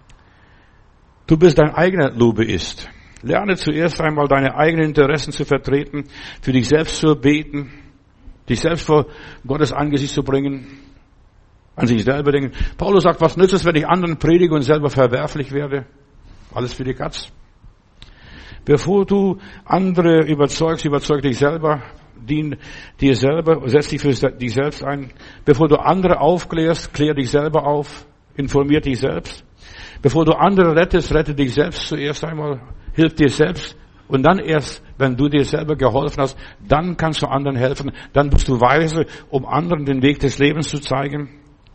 Du bist dein eigener Lobbyist. Lerne zuerst einmal deine eigenen Interessen zu vertreten, für dich selbst zu beten, dich selbst vor Gottes Angesicht zu bringen, an sich selber denken. Paulus sagt, was nützt es, wenn ich anderen predige und selber verwerflich werde? Alles für die Katz. Bevor du andere überzeugst, überzeug dich selber, dien dir selber, setz dich für dich selbst ein. Bevor du andere aufklärst, klär dich selber auf, informier dich selbst. Bevor du andere rettest, rette dich selbst zuerst einmal, hilf dir selbst. Und dann erst, wenn du dir selber geholfen hast, dann kannst du anderen helfen. Dann bist du weise, um anderen den Weg des Lebens zu zeigen.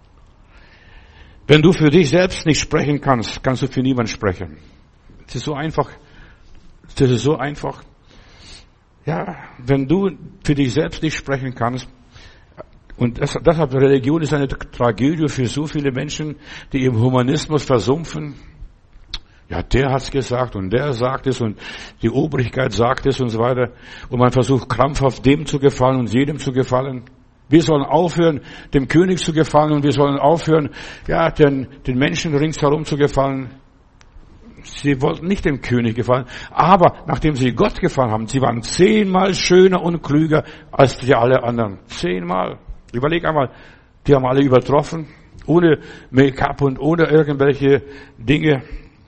Wenn du für dich selbst nicht sprechen kannst, kannst du für niemanden sprechen. Das ist so einfach. Das ist so einfach. Ja, wenn du für dich selbst nicht sprechen kannst, und deshalb Religion ist eine Tragödie für so viele Menschen, die im Humanismus versumpfen. Ja, der hat's gesagt und der sagt es und die Obrigkeit sagt es und so weiter. Und man versucht krampfhaft dem zu gefallen und jedem zu gefallen. Wir sollen aufhören, dem König zu gefallen und wir sollen aufhören, ja, den Menschen ringsherum zu gefallen. Sie wollten nicht dem König gefallen, aber nachdem sie Gott gefallen haben, sie waren 10-mal schöner und klüger als die alle anderen. 10-mal. Überleg einmal, die haben alle übertroffen, ohne Make-up und ohne irgendwelche Dinge.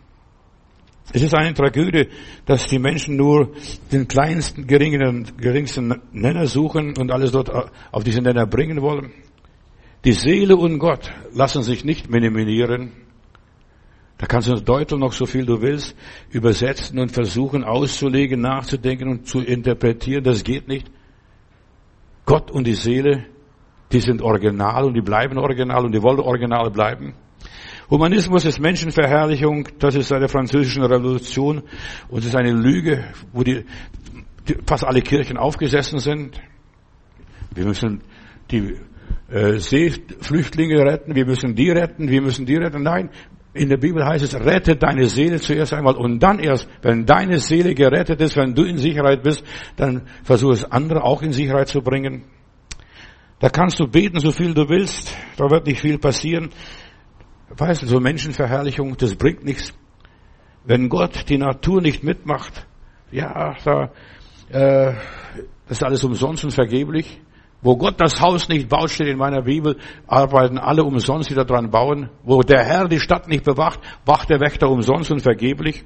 Es ist eine Tragödie, dass die Menschen nur den geringsten Nenner suchen und alles dort auf diesen Nenner bringen wollen. Die Seele und Gott lassen sich nicht minimieren. Da kannst du Deutung noch so viel du willst übersetzen und versuchen auszulegen, nachzudenken und zu interpretieren. Das geht nicht. Gott und die Seele, die sind original und die bleiben original und die wollen original bleiben. Humanismus ist Menschenverherrlichung, das ist seit der französischen Revolution und es ist eine Lüge, wo fast alle Kirchen aufgesessen sind. Wir müssen die Seeflüchtlinge retten, wir müssen die retten. Nein, in der Bibel heißt es, rette deine Seele zuerst einmal und dann erst, wenn deine Seele gerettet ist, wenn du in Sicherheit bist, dann versuche es andere auch in Sicherheit zu bringen. Da kannst du beten, so viel du willst, da wird nicht viel passieren. Weißt du, so Menschenverherrlichung, das bringt nichts. Wenn Gott die Natur nicht mitmacht, ja, das ist alles umsonst und vergeblich. Wo Gott das Haus nicht baut, steht in meiner Bibel, arbeiten alle umsonst, die da dran bauen. Wo der Herr die Stadt nicht bewacht, wacht der Wächter umsonst und vergeblich.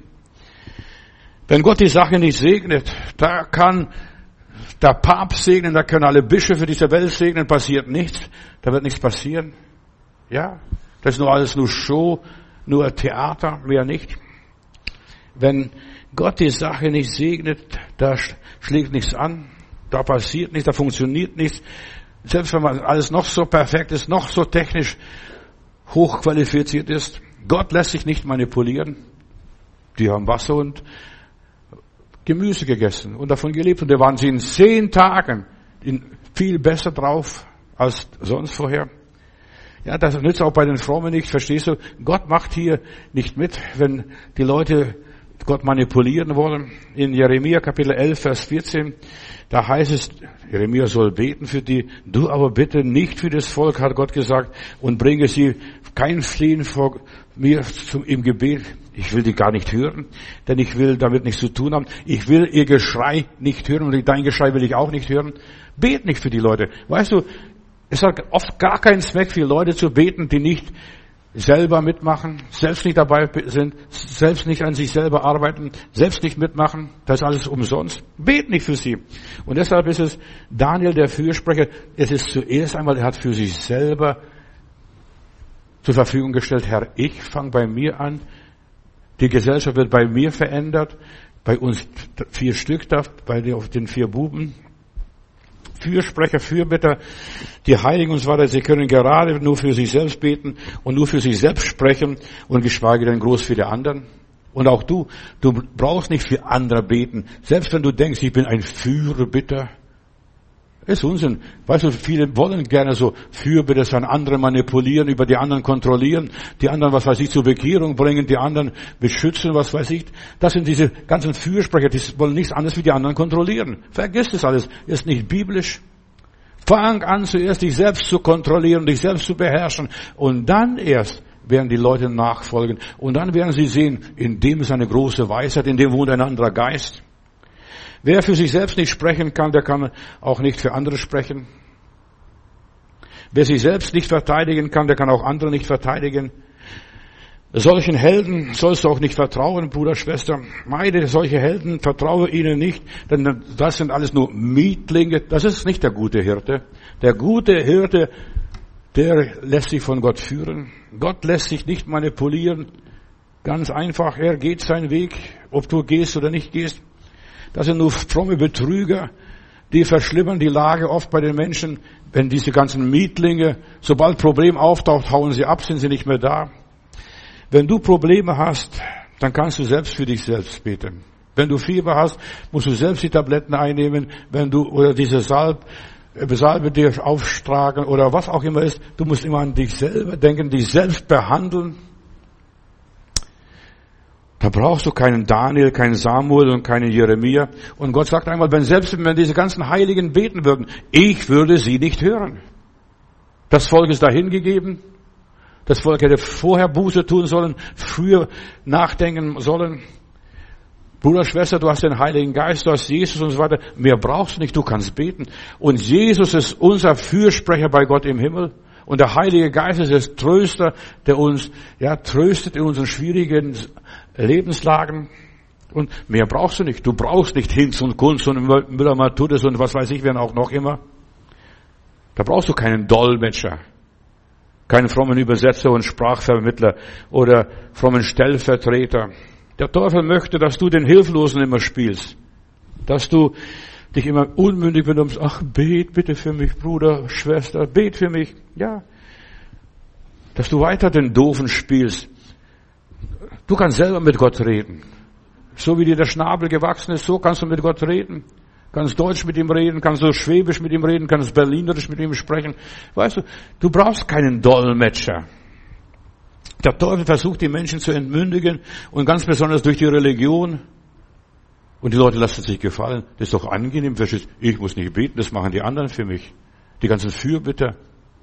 Wenn Gott die Sache nicht segnet, da kann der Papst segnen, da können alle Bischöfe dieser Welt segnen, passiert nichts, da wird nichts passieren. Ja, das ist alles nur Show, nur Theater, mehr nicht. Wenn Gott die Sache nicht segnet, da schlägt nichts an, da passiert nichts, da funktioniert nichts. Selbst wenn man alles noch so perfekt ist, noch so technisch hochqualifiziert ist, Gott lässt sich nicht manipulieren. Die haben Wasser und Gemüse gegessen und davon gelebt. Und da waren sie in 10 Tagen viel besser drauf als sonst vorher. Ja, das nützt auch bei den Frommen nicht, verstehst du? Gott macht hier nicht mit, wenn die Leute Gott manipulieren wollen. In Jeremia Kapitel 11, Vers 14, da heißt es, Jeremia soll beten für die, du aber bitte nicht für das Volk, hat Gott gesagt, und bringe sie kein Flehen vor mir im Gebet. Ich will die gar nicht hören, denn ich will damit nichts zu tun haben. Ich will ihr Geschrei nicht hören und dein Geschrei will ich auch nicht hören. Bet nicht für die Leute. Weißt du, es hat oft gar keinen Zweck, für Leute zu beten, die nicht selber mitmachen, selbst nicht dabei sind, selbst nicht an sich selber arbeiten, selbst nicht mitmachen. Das ist alles umsonst. Bet nicht für sie. Und deshalb ist es Daniel, der Fürsprecher, es ist zuerst einmal, er hat für sich selber zur Verfügung gestellt, Herr, ich fange bei mir an, die Gesellschaft wird bei mir verändert, bei uns 4 Stück da, bei den 4 Buben, Fürsprecher, Fürbitter, die Heiligen und so weiter, sie können gerade nur für sich selbst beten und nur für sich selbst sprechen und geschweige denn groß für die anderen. Und auch du brauchst nicht für andere beten, selbst wenn du denkst, ich bin ein Fürbitter. Ist Unsinn. Weißt du, viele wollen gerne so Fürbitter sein, andere manipulieren, über die anderen kontrollieren, die anderen, was weiß ich, zur Bekehrung bringen, die anderen beschützen, was weiß ich. Das sind diese ganzen Fürsprecher, die wollen nichts anderes wie die anderen kontrollieren. Vergiss das alles. Ist nicht biblisch. Fang an, zuerst dich selbst zu kontrollieren, dich selbst zu beherrschen. Und dann erst werden die Leute nachfolgen. Und dann werden sie sehen, in dem ist eine große Weisheit, in dem wohnt ein anderer Geist. Wer für sich selbst nicht sprechen kann, der kann auch nicht für andere sprechen. Wer sich selbst nicht verteidigen kann, der kann auch andere nicht verteidigen. Solchen Helden sollst du auch nicht vertrauen, Bruder, Schwester. Meide solche Helden, vertraue ihnen nicht, denn das sind alles nur Mietlinge. Das ist nicht der gute Hirte. Der gute Hirte, der lässt sich von Gott führen. Gott lässt sich nicht manipulieren. Ganz einfach, er geht seinen Weg, ob du gehst oder nicht gehst. Das sind nur fromme Betrüger, die verschlimmern die Lage oft bei den Menschen. Wenn diese ganzen Mietlinge, sobald Problem auftaucht, hauen sie ab, sind sie nicht mehr da. Wenn du Probleme hast, dann kannst du selbst für dich selbst beten. Wenn du Fieber hast, musst du selbst die Tabletten einnehmen, oder diese Salbe dir auftragen oder was auch immer ist. Du musst immer an dich selber denken, dich selbst behandeln. Da brauchst du keinen Daniel, keinen Samuel und keinen Jeremia. Und Gott sagt einmal, wenn diese ganzen Heiligen beten würden, ich würde sie nicht hören. Das Volk ist dahin gegeben. Das Volk hätte vorher Buße tun sollen, früher nachdenken sollen. Bruder, Schwester, du hast den Heiligen Geist, du hast Jesus und so weiter. Mehr brauchst du nicht, du kannst beten. Und Jesus ist unser Fürsprecher bei Gott im Himmel. Und der Heilige Geist ist der Tröster, der uns tröstet in unseren schwierigen Lebenslagen. Und mehr brauchst du nicht. Du brauchst nicht Hinz und Kunz und Müller-Matthäus und was weiß ich, wer auch noch immer. Da brauchst du keinen Dolmetscher, keinen frommen Übersetzer und Sprachvermittler oder frommen Stellvertreter. Der Teufel möchte, dass du den Hilflosen immer spielst. Dass du dich immer unmündig benimmst. Ach, bet bitte für mich, Bruder, Schwester, bet für mich. Ja. Dass du weiter den Doofen spielst. Du kannst selber mit Gott reden. So wie dir der Schnabel gewachsen ist, so kannst du mit Gott reden. Kannst Deutsch mit ihm reden, kannst du Schwäbisch mit ihm reden, kannst Berlinerisch mit ihm sprechen. Weißt du, du brauchst keinen Dolmetscher. Der Teufel versucht, die Menschen zu entmündigen und ganz besonders durch die Religion. Und die Leute lassen sich gefallen. Das ist doch angenehm, verstehst du? Ich muss nicht beten, das machen die anderen für mich. Die ganzen Fürbitter.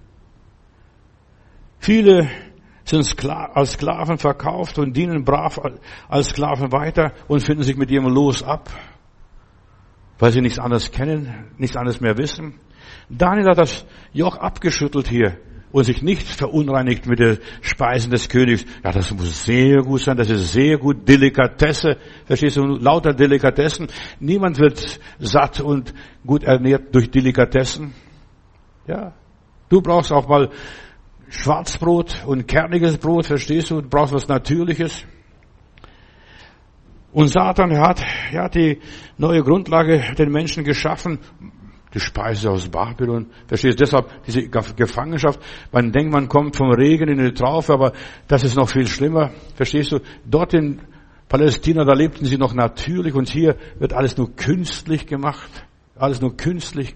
Viele sind als Sklaven verkauft und dienen brav als Sklaven weiter und finden sich mit ihrem Los ab, weil sie nichts anderes kennen, nichts anderes mehr wissen. Daniel hat das Joch abgeschüttelt hier und sich nicht verunreinigt mit den Speisen des Königs. Ja, das muss sehr gut sein, das ist sehr gut, Delikatesse, verstehst du, lauter Delikatessen. Niemand wird satt und gut ernährt durch Delikatessen. Ja, du brauchst auch mal Schwarzbrot und kerniges Brot, verstehst du, du brauchst was Natürliches. Und Satan hat die neue Grundlage den Menschen geschaffen. Die Speise aus Babylon. Verstehst du? Deshalb diese Gefangenschaft. Man denkt, man kommt vom Regen in die Traufe, aber das ist noch viel schlimmer. Verstehst du? Dort in Palästina, da lebten sie noch natürlich und hier wird alles nur künstlich gemacht. Alles nur künstlich.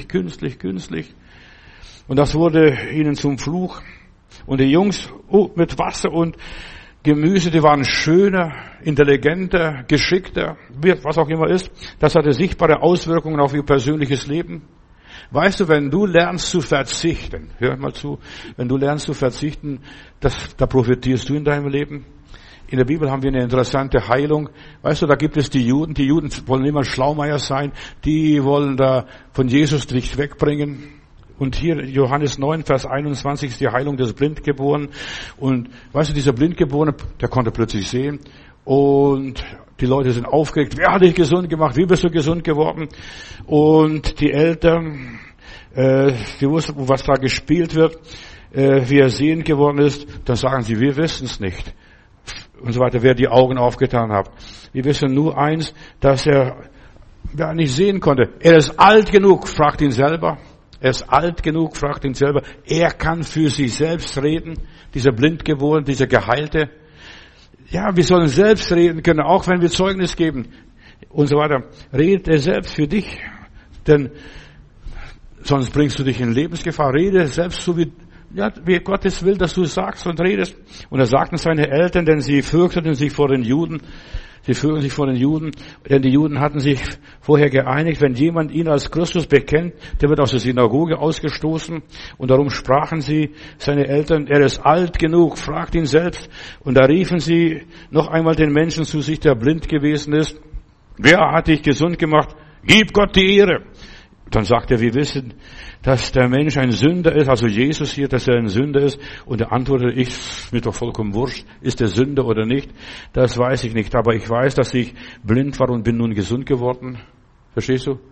Und das wurde ihnen zum Fluch. Und die Jungs mit Wasser und Gemüse, die waren schöner, intelligenter, geschickter, was auch immer ist. Das hatte sichtbare Auswirkungen auf ihr persönliches Leben. Weißt du, wenn du lernst zu verzichten, hör mal zu, wenn du lernst zu verzichten, da profitierst du in deinem Leben. In der Bibel haben wir eine interessante Heilung. Weißt du, da gibt es die Juden wollen immer Schlaumeier sein, die wollen da von Jesus dich wegbringen. Und hier Johannes 9, Vers 21 ist die Heilung des Blindgeborenen. Und weißt du, dieser Blindgeborene, der konnte plötzlich sehen. Und die Leute sind aufgeregt. Wer hat dich gesund gemacht? Wie bist du gesund geworden? Und die Eltern, die wussten, was da gespielt wird, wie er sehend geworden ist. Dann sagen sie, wir wissen es nicht. Und so weiter, wer die Augen aufgetan hat. Wir wissen nur eins, dass er nicht sehen konnte. Er ist alt genug, fragt ihn selber. Er ist alt genug, fragt ihn selber. Er kann für sich selbst reden, dieser Blindgeborene, dieser Geheilte. Ja, wir sollen selbst reden können, auch wenn wir Zeugnis geben und so weiter. Redet er selbst für dich, denn sonst bringst du dich in Lebensgefahr. Rede selbst so wie Gott es will, dass du sagst und redest. Und er sagten seine Eltern, denn sie fürchteten sich vor den Juden. Sie fürchten sich vor den Juden, denn die Juden hatten sich vorher geeinigt, wenn jemand ihn als Christus bekennt, der wird aus der Synagoge ausgestoßen. Und darum sprachen sie, seine Eltern, er ist alt genug, fragt ihn selbst. Und da riefen sie noch einmal den Menschen zu sich, der blind gewesen ist. Wer hat dich gesund gemacht? Gib Gott die Ehre. Dann sagt er, wir wissen, dass der Mensch ein Sünder ist, also Jesus hier, dass er ein Sünder ist. Und er antwortete, ist mir doch vollkommen wurscht, ist er Sünder oder nicht? Das weiß ich nicht, aber ich weiß, dass ich blind war und bin nun gesund geworden. Verstehst du?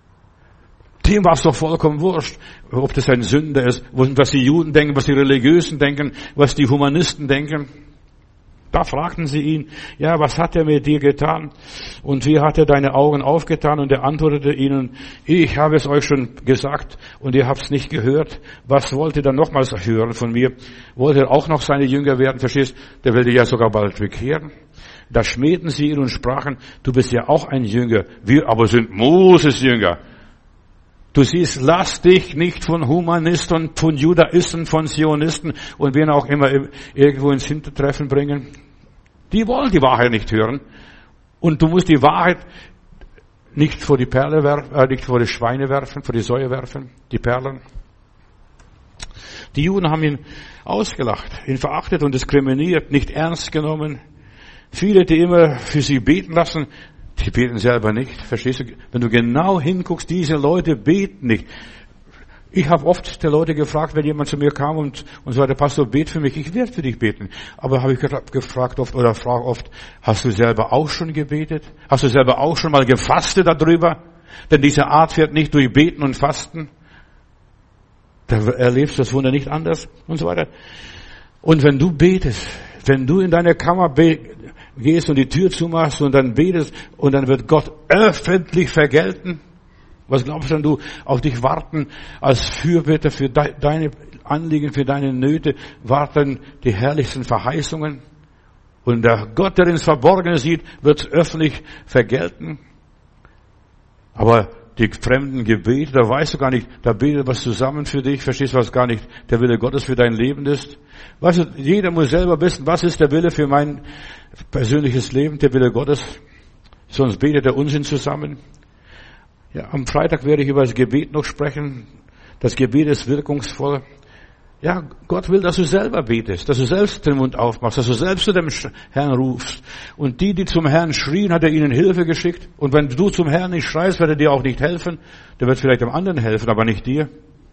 Dem war es doch vollkommen wurscht, ob das ein Sünder ist, was die Juden denken, was die Religiösen denken, was die Humanisten denken. Da fragten sie ihn, ja, was hat er mit dir getan? Und wie hat er deine Augen aufgetan? Und er antwortete ihnen, ich habe es euch schon gesagt und ihr habt es nicht gehört. Was wollt ihr dann nochmals hören von mir? Wollt ihr auch noch seine Jünger werden? Verstehst? Der will dich ja sogar bald bekehren. Da schmähten sie ihn und sprachen, du bist ja auch ein Jünger. Wir aber sind Moses Jünger. Du siehst, lass dich nicht von Humanisten, von Judaisten, von Zionisten und wen auch immer irgendwo ins Hintertreffen bringen. Die wollen die Wahrheit nicht hören. Und du musst die Wahrheit nicht vor die Perle werfen, nicht vor die Schweine werfen, vor die Säue werfen, die Perlen. Die Juden haben ihn ausgelacht, ihn verachtet und diskriminiert, nicht ernst genommen. Viele, die immer für sie beten lassen, die beten selber nicht. Verstehst du? Wenn du genau hinguckst, diese Leute beten nicht. Ich habe oft die Leute gefragt, wenn jemand zu mir kam und so weiter, Pastor, bet für mich, ich werde für dich beten. Aber habe ich gefragt oft oder frage oft, hast du selber auch schon gebetet? Hast du selber auch schon mal gefastet darüber? Denn diese Art wird nicht durch Beten und Fasten. Da erlebst du das Wunder nicht anders und so weiter. Und wenn du betest, wenn du in deine Kammer gehst und die Tür zumachst und dann betest und dann wird Gott öffentlich vergelten. Was glaubst du, wenn du auf dich warten als Fürbitter für deine Anliegen, für deine Nöte, warten die herrlichsten Verheißungen? Und der Gott, der ins Verborgene sieht, wird es öffentlich vergelten. Aber die fremden Gebete, da weißt du gar nicht, da betet was zusammen für dich, verstehst du was gar nicht, der Wille Gottes für dein Leben ist. Weißt du, jeder muss selber wissen, was ist der Wille für mein persönliches Leben, der Wille Gottes. Sonst betet der Unsinn zusammen. Ja, am Freitag werde ich über das Gebet noch sprechen. Das Gebet ist wirkungsvoll. Ja, Gott will, dass du selber betest, dass du selbst den Mund aufmachst, dass du selbst zu dem Herrn rufst. Und die zum Herrn schrien, hat er ihnen Hilfe geschickt. Und wenn du zum Herrn nicht schreist, wird er dir auch nicht helfen. Der wird vielleicht dem anderen helfen, aber nicht dir.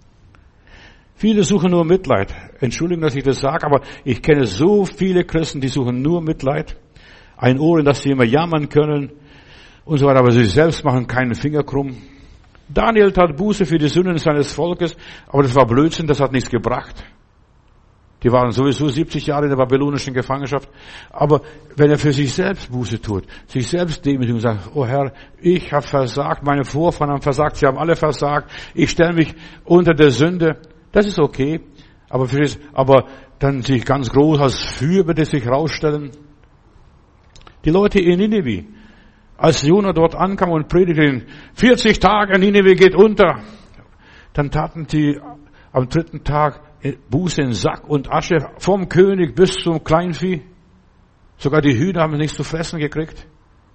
Viele suchen nur Mitleid. Entschuldigung, dass ich das sage, aber ich kenne so viele Christen, die suchen nur Mitleid. Ein Ohr, in das sie immer jammern können und so weiter, aber sie selbst machen keinen Finger krumm. Daniel tat Buße für die Sünden seines Volkes, aber das war Blödsinn, das hat nichts gebracht. Die waren sowieso 70 Jahre in der babylonischen Gefangenschaft. Aber wenn er für sich selbst Buße tut, sich selbst demütigt und sagt, oh Herr, ich habe versagt, meine Vorfahren haben versagt, sie haben alle versagt, ich stelle mich unter der Sünde, das ist okay. Aber dann sich ganz groß als Fürbitte sich rausstellen. Die Leute in Nineveh, als Jona dort ankam und predigte, 40 Tage, Nineveh geht unter, dann taten die am 3. Tag Buße in Sack und Asche, vom König bis zum Kleinvieh. Sogar die Hühner haben nichts zu fressen gekriegt.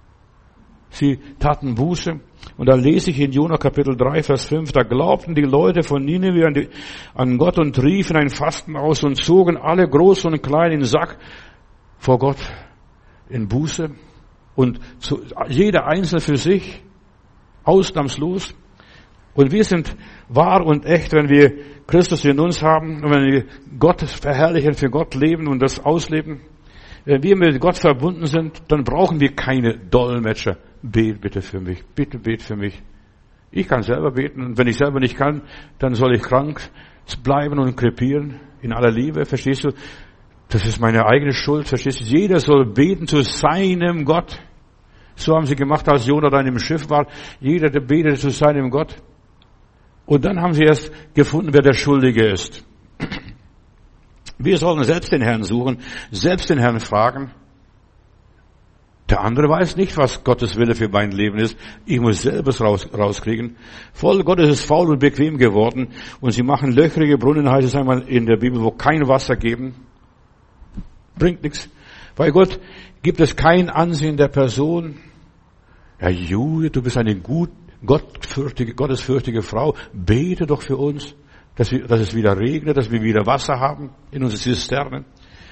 Sie taten Buße. Und da lese ich in Jona Kapitel 3, Vers 5, da glaubten die Leute von Nineveh an Gott und riefen ein Fasten aus und zogen alle groß und klein in Sack vor Gott in Buße. Und jeder Einzelne für sich, ausnahmslos. Und wir sind wahr und echt, wenn wir Christus in uns haben und wenn wir Gott verherrlichen, für Gott leben und das ausleben. Wenn wir mit Gott verbunden sind, dann brauchen wir keine Dolmetscher. Bet bitte für mich, bitte bet für mich. Ich kann selber beten und wenn ich selber nicht kann, dann soll ich krank bleiben und krepieren in aller Liebe, verstehst du? Das ist meine eigene Schuld, verstehst du? Jeder soll beten zu seinem Gott. So haben sie gemacht, als Jona dann im Schiff war. Jeder betete zu seinem Gott. Und dann haben sie erst gefunden, wer der Schuldige ist. Wir sollen selbst den Herrn suchen, selbst den Herrn fragen. Der andere weiß nicht, was Gottes Wille für mein Leben ist. Ich muss selber rauskriegen. Volk Gottes ist faul und bequem geworden. Und sie machen löchrige Brunnen, heißt es einmal in der Bibel, wo kein Wasser geben. Bringt nichts. Bei Gott gibt es kein Ansehen der Person. Ja, Julia, du bist eine gottesfürchtige Frau. Bete doch für uns, dass es wieder regnet, dass wir wieder Wasser haben in unseren Zisternen.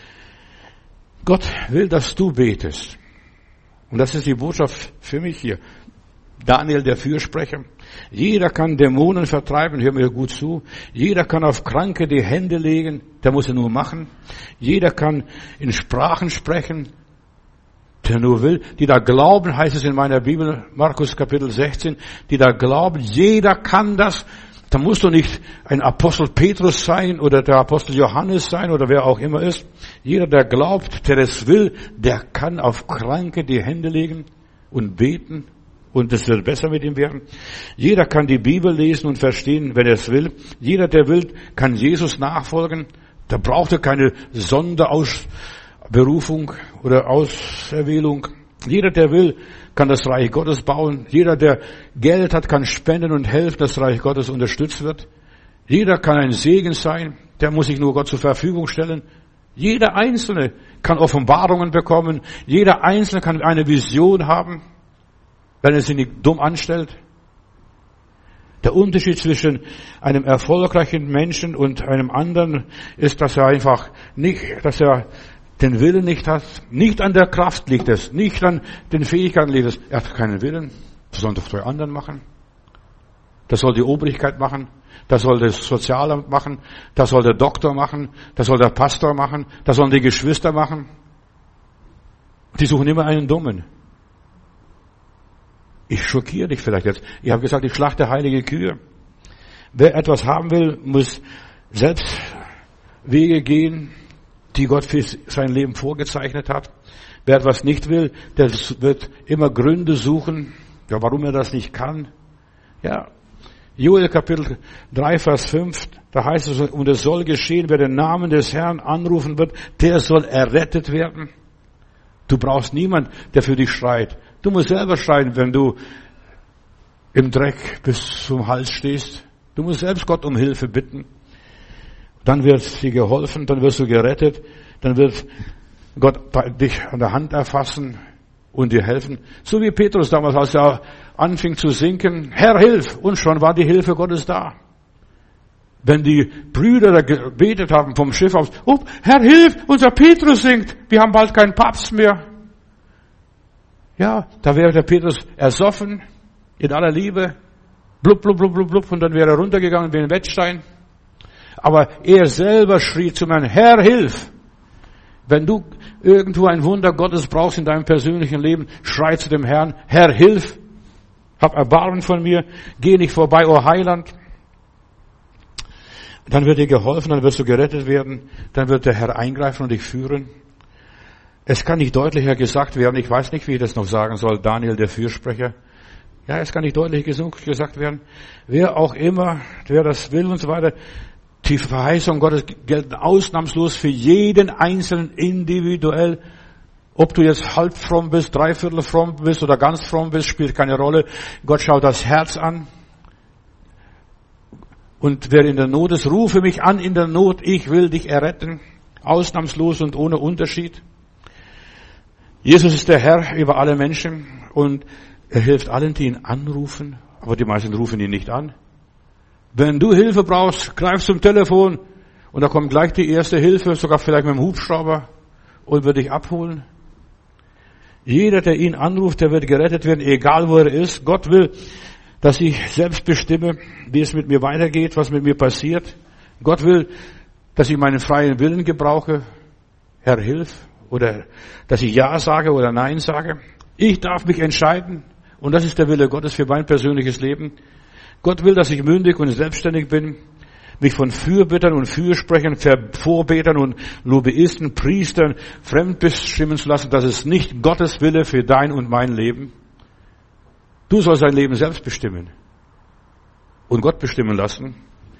Gott will, dass du betest. Und das ist die Botschaft für mich hier. Daniel, der Fürsprecher. Jeder kann Dämonen vertreiben, hör mir gut zu. Jeder kann auf Kranke die Hände legen, der muss es nur machen. Jeder kann in Sprachen sprechen, der nur will. Die da glauben, heißt es in meiner Bibel, Markus Kapitel 16, die da glauben, jeder kann das. Da musst du nicht ein Apostel Petrus sein oder der Apostel Johannes sein oder wer auch immer ist. Jeder, der glaubt, der es will, der kann auf Kranke die Hände legen und beten und es wird besser mit ihm werden. Jeder kann die Bibel lesen und verstehen, wenn er es will. Jeder, der will, kann Jesus nachfolgen. Da braucht er keine Sonderausberufung oder Auserwählung. Jeder, der will, kann das Reich Gottes bauen. Jeder, der Geld hat, kann spenden und helfen, dass das Reich Gottes unterstützt wird. Jeder kann ein Segen sein. Der muss sich nur Gott zur Verfügung stellen. Jeder Einzelne kann Offenbarungen bekommen. Jeder Einzelne kann eine Vision haben, wenn er sie nicht dumm anstellt. Der Unterschied zwischen einem erfolgreichen Menschen und einem anderen ist, dass er den Willen nicht hat. Nicht an der Kraft liegt es, nicht an den Fähigkeiten liegt es. Er hat keinen Willen. Das sollen doch die anderen machen. Das soll die Obrigkeit machen. Das soll das Sozialamt machen. Das soll der Doktor machen. Das soll der Pastor machen. Das sollen die Geschwister machen. Die suchen immer einen Dummen. Ich schockiere dich vielleicht jetzt. Ich habe gesagt, ich schlachte heilige Kühe. Wer etwas haben will, muss selbst Wege gehen, die Gott für sein Leben vorgezeichnet hat. Wer etwas nicht will, der wird immer Gründe suchen, ja, warum er das nicht kann. Ja, Joel Kapitel 3, Vers 5, da heißt es, und es soll geschehen, wer den Namen des Herrn anrufen wird, der soll errettet werden. Du brauchst niemand, der für dich schreit. Du musst selber schreien, wenn du im Dreck bis zum Hals stehst. Du musst selbst Gott um Hilfe bitten. Dann wird dir geholfen, dann wirst du gerettet, dann wird Gott dich an der Hand erfassen und dir helfen. So wie Petrus damals, als er anfing zu sinken, Herr, hilf! Und schon war die Hilfe Gottes da. Wenn die Brüder da gebetet haben vom Schiff aus, oh, Herr, hilf! Unser Petrus sinkt! Wir haben bald keinen Papst mehr. Ja, da wäre der Petrus ersoffen, in aller Liebe, blub, blub, blub, blub, blub, und dann wäre er runtergegangen wie ein Wettstein. Aber er selber schrie zu mir, Herr, hilf! Wenn du irgendwo ein Wunder Gottes brauchst in deinem persönlichen Leben, schrei zu dem Herrn, Herr, hilf! Hab Erbarmen von mir, geh nicht vorbei, o Heiland. Dann wird dir geholfen, dann wirst du gerettet werden, dann wird der Herr eingreifen und dich führen. Es kann nicht deutlicher gesagt werden, ich weiß nicht, wie ich das noch sagen soll, Daniel, der Fürsprecher. Ja, es kann nicht deutlich genug gesagt werden. Wer auch immer, wer das will und so weiter, die Verheißung Gottes gelten ausnahmslos für jeden Einzelnen individuell. Ob du jetzt halb fromm bist, dreiviertel fromm bist oder ganz fromm bist, spielt keine Rolle. Gott schaut das Herz an. Und wer in der Not ist, rufe mich an in der Not, ich will dich erretten. Ausnahmslos und ohne Unterschied. Jesus ist der Herr über alle Menschen und er hilft allen, die ihn anrufen. Aber die meisten rufen ihn nicht an. Wenn du Hilfe brauchst, greif zum Telefon und da kommt gleich die erste Hilfe, sogar vielleicht mit dem Hubschrauber und wird dich abholen. Jeder, der ihn anruft, der wird gerettet werden, egal wo er ist. Gott will, dass ich selbst bestimme, wie es mit mir weitergeht, was mit mir passiert. Gott will, dass ich meinen freien Willen gebrauche. Herr, hilf. Oder dass ich Ja sage oder Nein sage. Ich darf mich entscheiden. Und das ist der Wille Gottes für mein persönliches Leben. Gott will, dass ich mündig und selbstständig bin, mich von Fürbittern und Fürsprechern, Vorbetern und Lobbyisten, Priestern fremdbestimmen zu lassen. Das ist nicht Gottes Wille für dein und mein Leben. Du sollst dein Leben selbst bestimmen und Gott bestimmen lassen.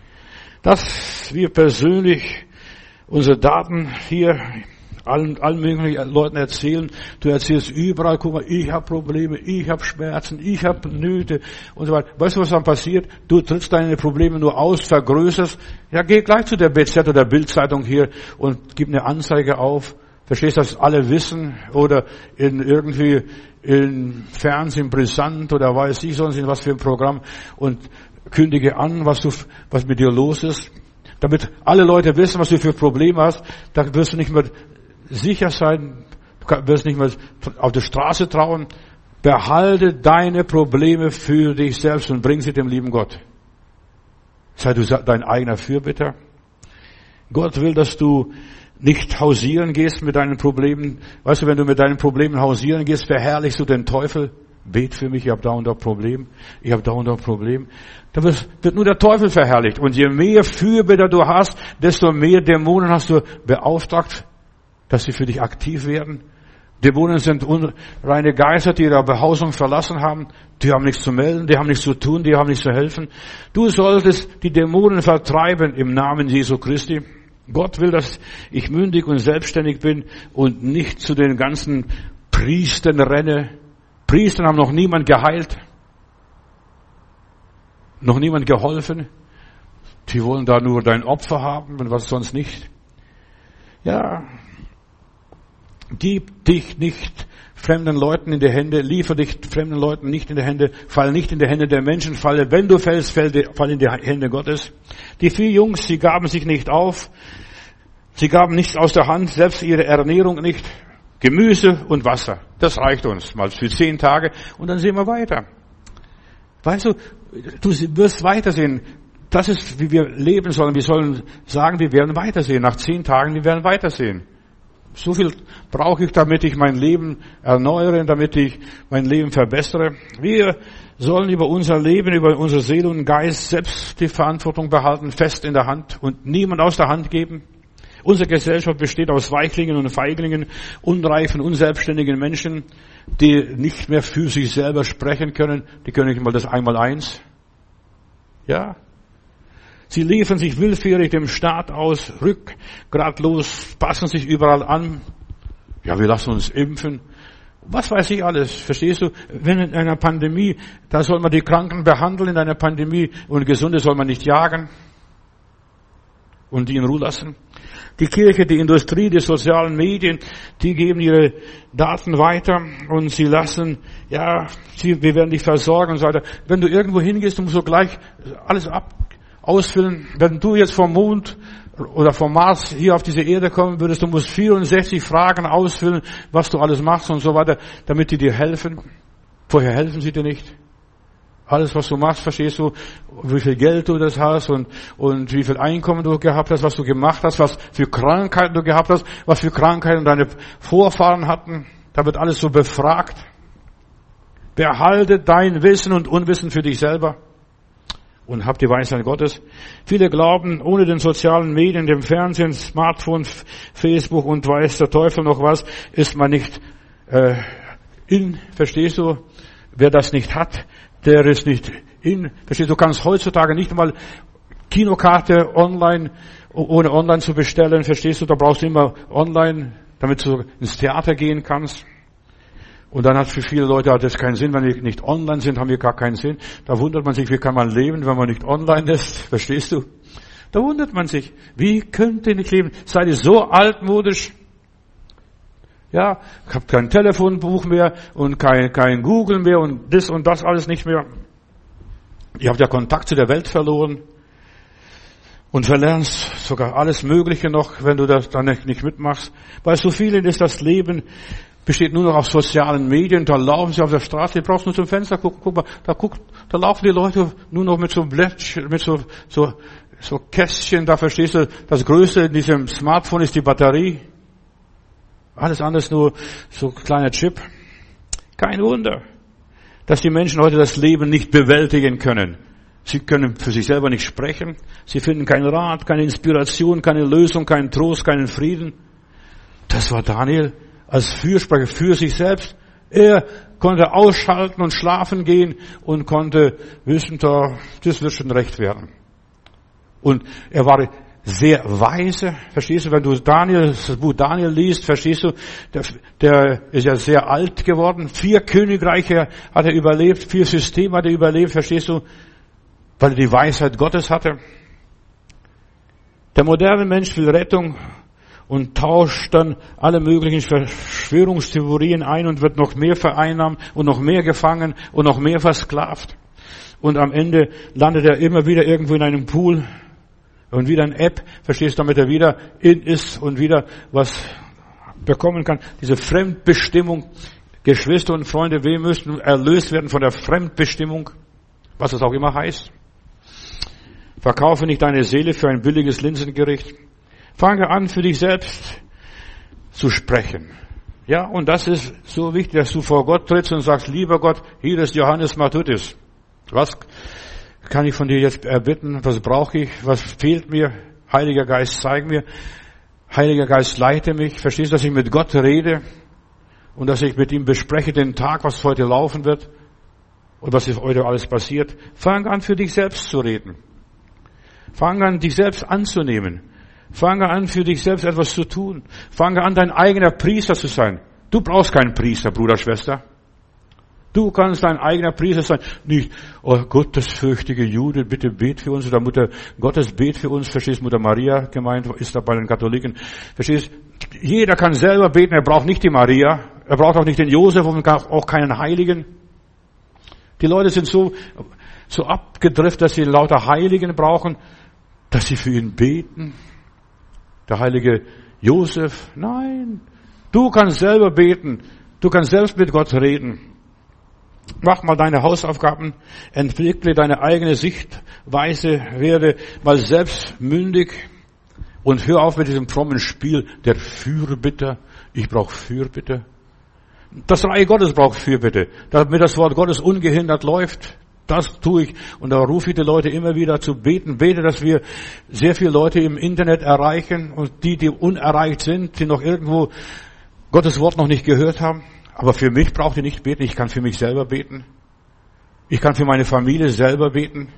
Dass wir persönlich unsere Daten hier allen möglichen Leuten erzählen. Du erzählst überall, guck mal, ich habe Probleme, ich habe Schmerzen, ich habe Nöte und so weiter. Weißt du, was dann passiert? Du trittst deine Probleme nur aus, vergrößerst. Ja, geh gleich zu der BZ oder Bildzeitung hier und gib eine Anzeige auf. Verstehst du, dass alle wissen oder irgendwie in Fernsehen brisant oder weiß ich sonst in was für ein Programm und kündige an, was mit dir los ist. Damit alle Leute wissen, was du für Probleme hast, da wirst du nicht mehr sicher sein, du wirst nicht mehr auf der Straße trauen. Behalte deine Probleme für dich selbst und bring sie dem lieben Gott. Sei du dein eigener Fürbitter. Gott will, dass du nicht hausieren gehst mit deinen Problemen. Weißt du, wenn du mit deinen Problemen hausieren gehst, verherrlichst du den Teufel. Bet für mich, ich habe da und da Problem. Ich habe da und da Problem. Da wird nur der Teufel verherrlicht. Und je mehr Fürbitter du hast, desto mehr Dämonen hast du beauftragt, dass sie für dich aktiv werden. Dämonen sind unreine Geister, die ihre Behausung verlassen haben. Die haben nichts zu melden, die haben nichts zu tun, die haben nichts zu helfen. Du solltest die Dämonen vertreiben im Namen Jesu Christi. Gott will, dass ich mündig und selbstständig bin und nicht zu den ganzen Priestern renne. Priester haben noch niemand geheilt, noch niemand geholfen. Die wollen da nur dein Opfer haben und was sonst nicht. Ja, gib dich nicht fremden Leuten in die Hände, liefer dich fremden Leuten nicht in die Hände, fall nicht in die Hände der Menschen, wenn du fällst, fall in die Hände Gottes. Die 4 Jungs, sie gaben sich nicht auf, sie gaben nichts aus der Hand, selbst ihre Ernährung nicht. Gemüse und Wasser, das reicht uns mal für 10 Tage und dann sehen wir weiter. Weißt du, du wirst weitersehen. Das ist, wie wir leben sollen. Wir sollen sagen, wir werden weitersehen. Nach 10 Tagen, wir werden weitersehen. So viel brauche ich, damit ich mein Leben erneuere, damit ich mein Leben verbessere. Wir sollen über unser Leben, über unsere Seele und Geist selbst die Verantwortung behalten, fest in der Hand und niemand aus der Hand geben. Unsere Gesellschaft besteht aus Weichlingen und Feiglingen, unreifen, unselbstständigen Menschen, die nicht mehr für sich selber sprechen können. Die können nicht mal das Einmaleins. Ja. Sie liefern sich willfährig dem Staat aus, rückgratlos, passen sich überall an. Ja, wir lassen uns impfen. Was weiß ich alles, verstehst du? Wenn in einer Pandemie, da soll man die Kranken behandeln in einer Pandemie und Gesunde soll man nicht jagen und die in Ruhe lassen. Die Kirche, die Industrie, die sozialen Medien, die geben ihre Daten weiter und sie lassen, wir werden dich versorgen und so weiter. Wenn du irgendwo hingehst, du musst so gleich alles ausfüllen. Wenn du jetzt vom Mond oder vom Mars hier auf diese Erde kommen würdest, du musst 64 Fragen ausfüllen, was du alles machst und so weiter, damit die dir helfen. Vorher helfen sie dir nicht. Alles, was du machst, verstehst du, wie viel Geld du das hast und wie viel Einkommen du gehabt hast, was du gemacht hast, was für Krankheiten du gehabt hast, was für Krankheiten deine Vorfahren hatten. Da wird alles so befragt. Behalte dein Wissen und Unwissen für dich selber. und habe die Weisheit Gottes. Viele glauben, ohne den sozialen Medien, dem Fernsehen, Smartphone, Facebook und weiß der Teufel noch was, ist man nicht verstehst du? Wer das nicht hat, der ist nicht verstehst du? Du kannst heutzutage nicht einmal Kinokarte online, ohne online zu bestellen, verstehst du? Da brauchst du immer online, damit du ins Theater gehen kannst. Und dann hat für viele Leute das keinen Sinn, wenn wir nicht online sind, haben wir gar keinen Sinn. Da wundert man sich, wie kann man leben, wenn man nicht online ist, verstehst du? Da wundert man sich, wie könnt ihr nicht leben? Seid ihr so altmodisch? Ja, ich habe kein Telefonbuch mehr und kein Google mehr und das und das alles nicht mehr. Ihr habt ja Kontakt zu der Welt verloren und verlernst sogar alles Mögliche noch, wenn du das dann nicht mitmachst. Bei so vielen ist das Leben besteht nur noch auf sozialen Medien, da laufen sie auf der Straße, du brauchst nur zum Fenster gucken, guck mal, da laufen die Leute nur noch mit so Blättchen, mit so Kästchen, da verstehst du, das Größte in diesem Smartphone ist die Batterie. Alles andere ist nur so ein kleiner Chip. Kein Wunder, dass die Menschen heute das Leben nicht bewältigen können. Sie können für sich selber nicht sprechen. Sie finden keinen Rat, keine Inspiration, keine Lösung, keinen Trost, keinen Frieden. Das war Daniel als Fürsprecher für sich selbst. Er konnte ausschalten und schlafen gehen und konnte wissen, das wird schon recht werden. Und er war sehr weise, verstehst du, wenn du das Buch Daniel liest, verstehst du, der ist ja sehr alt geworden, 4 Königreiche hat er überlebt, 4 Systeme hat er überlebt, verstehst du, weil er die Weisheit Gottes hatte. Der moderne Mensch will Rettung und tauscht dann alle möglichen Verschwörungstheorien ein und wird noch mehr vereinnahmt und noch mehr gefangen und noch mehr versklavt. Und am Ende landet er immer wieder irgendwo in einem Pool und wieder eine App, verstehst du, damit er wieder in ist und wieder was bekommen kann. Diese Fremdbestimmung, Geschwister und Freunde, wir müssen erlöst werden von der Fremdbestimmung, was es auch immer heißt. Verkaufe nicht deine Seele für ein billiges Linsengericht. Fange an, für dich selbst zu sprechen. Ja, und das ist so wichtig, dass du vor Gott trittst und sagst, lieber Gott, hier ist Johannes Matthäus. Was kann ich von dir jetzt erbitten? Was brauche ich? Was fehlt mir? Heiliger Geist, zeig mir. Heiliger Geist, leite mich. Verstehst du, dass ich mit Gott rede und dass ich mit ihm bespreche den Tag, was heute laufen wird und was heute alles passiert? Fang an, für dich selbst zu reden. Fang an, dich selbst anzunehmen. Fange an, für dich selbst etwas zu tun. Fange an, dein eigener Priester zu sein. Du brauchst keinen Priester, Bruder, Schwester. Du kannst dein eigener Priester sein. Nicht, oh gottesfürchtige Jude, bitte bet für uns. Oder Mutter Gottes, bet für uns. Verstehst, Mutter Maria gemeint, ist da bei den Katholiken. Verstehst, jeder kann selber beten. Er braucht nicht die Maria. Er braucht auch nicht den Josef und auch keinen Heiligen. Die Leute sind so abgedriftet, dass sie lauter Heiligen brauchen, dass sie für ihn beten. Der heilige Josef, nein. Du kannst selber beten. Du kannst selbst mit Gott reden. Mach mal deine Hausaufgaben. Entwickle deine eigene Sichtweise. Werde mal selbstmündig. Und hör auf mit diesem frommen Spiel der Fürbitter. Ich brauche Fürbitter. Das Reich Gottes braucht Fürbitte. Damit das Wort Gottes ungehindert läuft. Das tue ich. Und da rufe ich die Leute immer wieder zu beten. Bete, dass wir sehr viele Leute im Internet erreichen und die unerreicht sind, die noch irgendwo Gottes Wort noch nicht gehört haben. Aber für mich braucht ihr nicht beten. Ich kann für mich selber beten. Ich kann für meine Familie selber beten.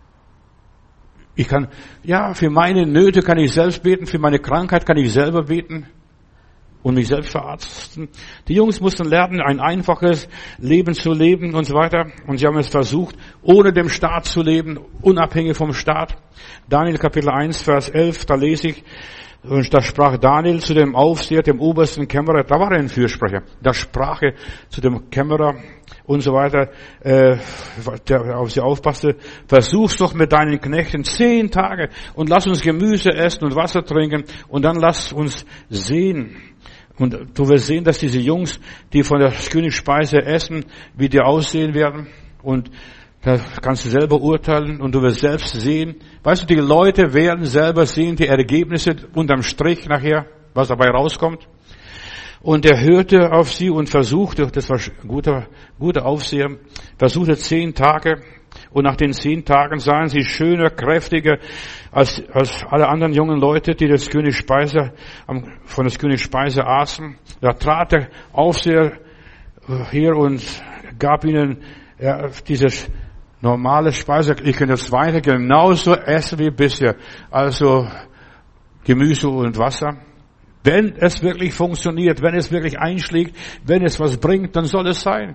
Für meine Nöte kann ich selbst beten. Für meine Krankheit kann ich selber beten. Und mich selbst verarzten. Die Jungs mussten lernen, ein einfaches Leben zu leben und so weiter. Und sie haben es versucht, ohne dem Staat zu leben, unabhängig vom Staat. Daniel Kapitel 1, Vers 11, da lese ich, und da sprach Daniel zu dem Aufseher, dem obersten Kämmerer, da war er ein Fürsprecher, da sprach er zu dem Kämmerer und so weiter, der auf sie aufpasste, versuch's doch mit deinen Knechten 10 Tage und lass uns Gemüse essen und Wasser trinken und dann lass uns sehen. Und du wirst sehen, dass diese Jungs, die von der Königsspeise essen, wie die aussehen werden. Und da kannst du selber urteilen und du wirst selbst sehen. Weißt du, die Leute werden selber sehen, die Ergebnisse unterm Strich nachher, was dabei rauskommt. Und er hörte auf sie und versuchte, das war guter Aufseher, versuchte 10 Tage. Und nach den 10 Tagen sahen sie schöner, kräftiger als alle anderen jungen Leute, die von des Königs Speise aßen. Da trat der Aufseher hier und gab ihnen dieses normale Speise. Ich kann jetzt weiter genauso essen wie bisher. Also Gemüse und Wasser. Wenn es wirklich funktioniert, wenn es wirklich einschlägt, wenn es was bringt, dann soll es sein.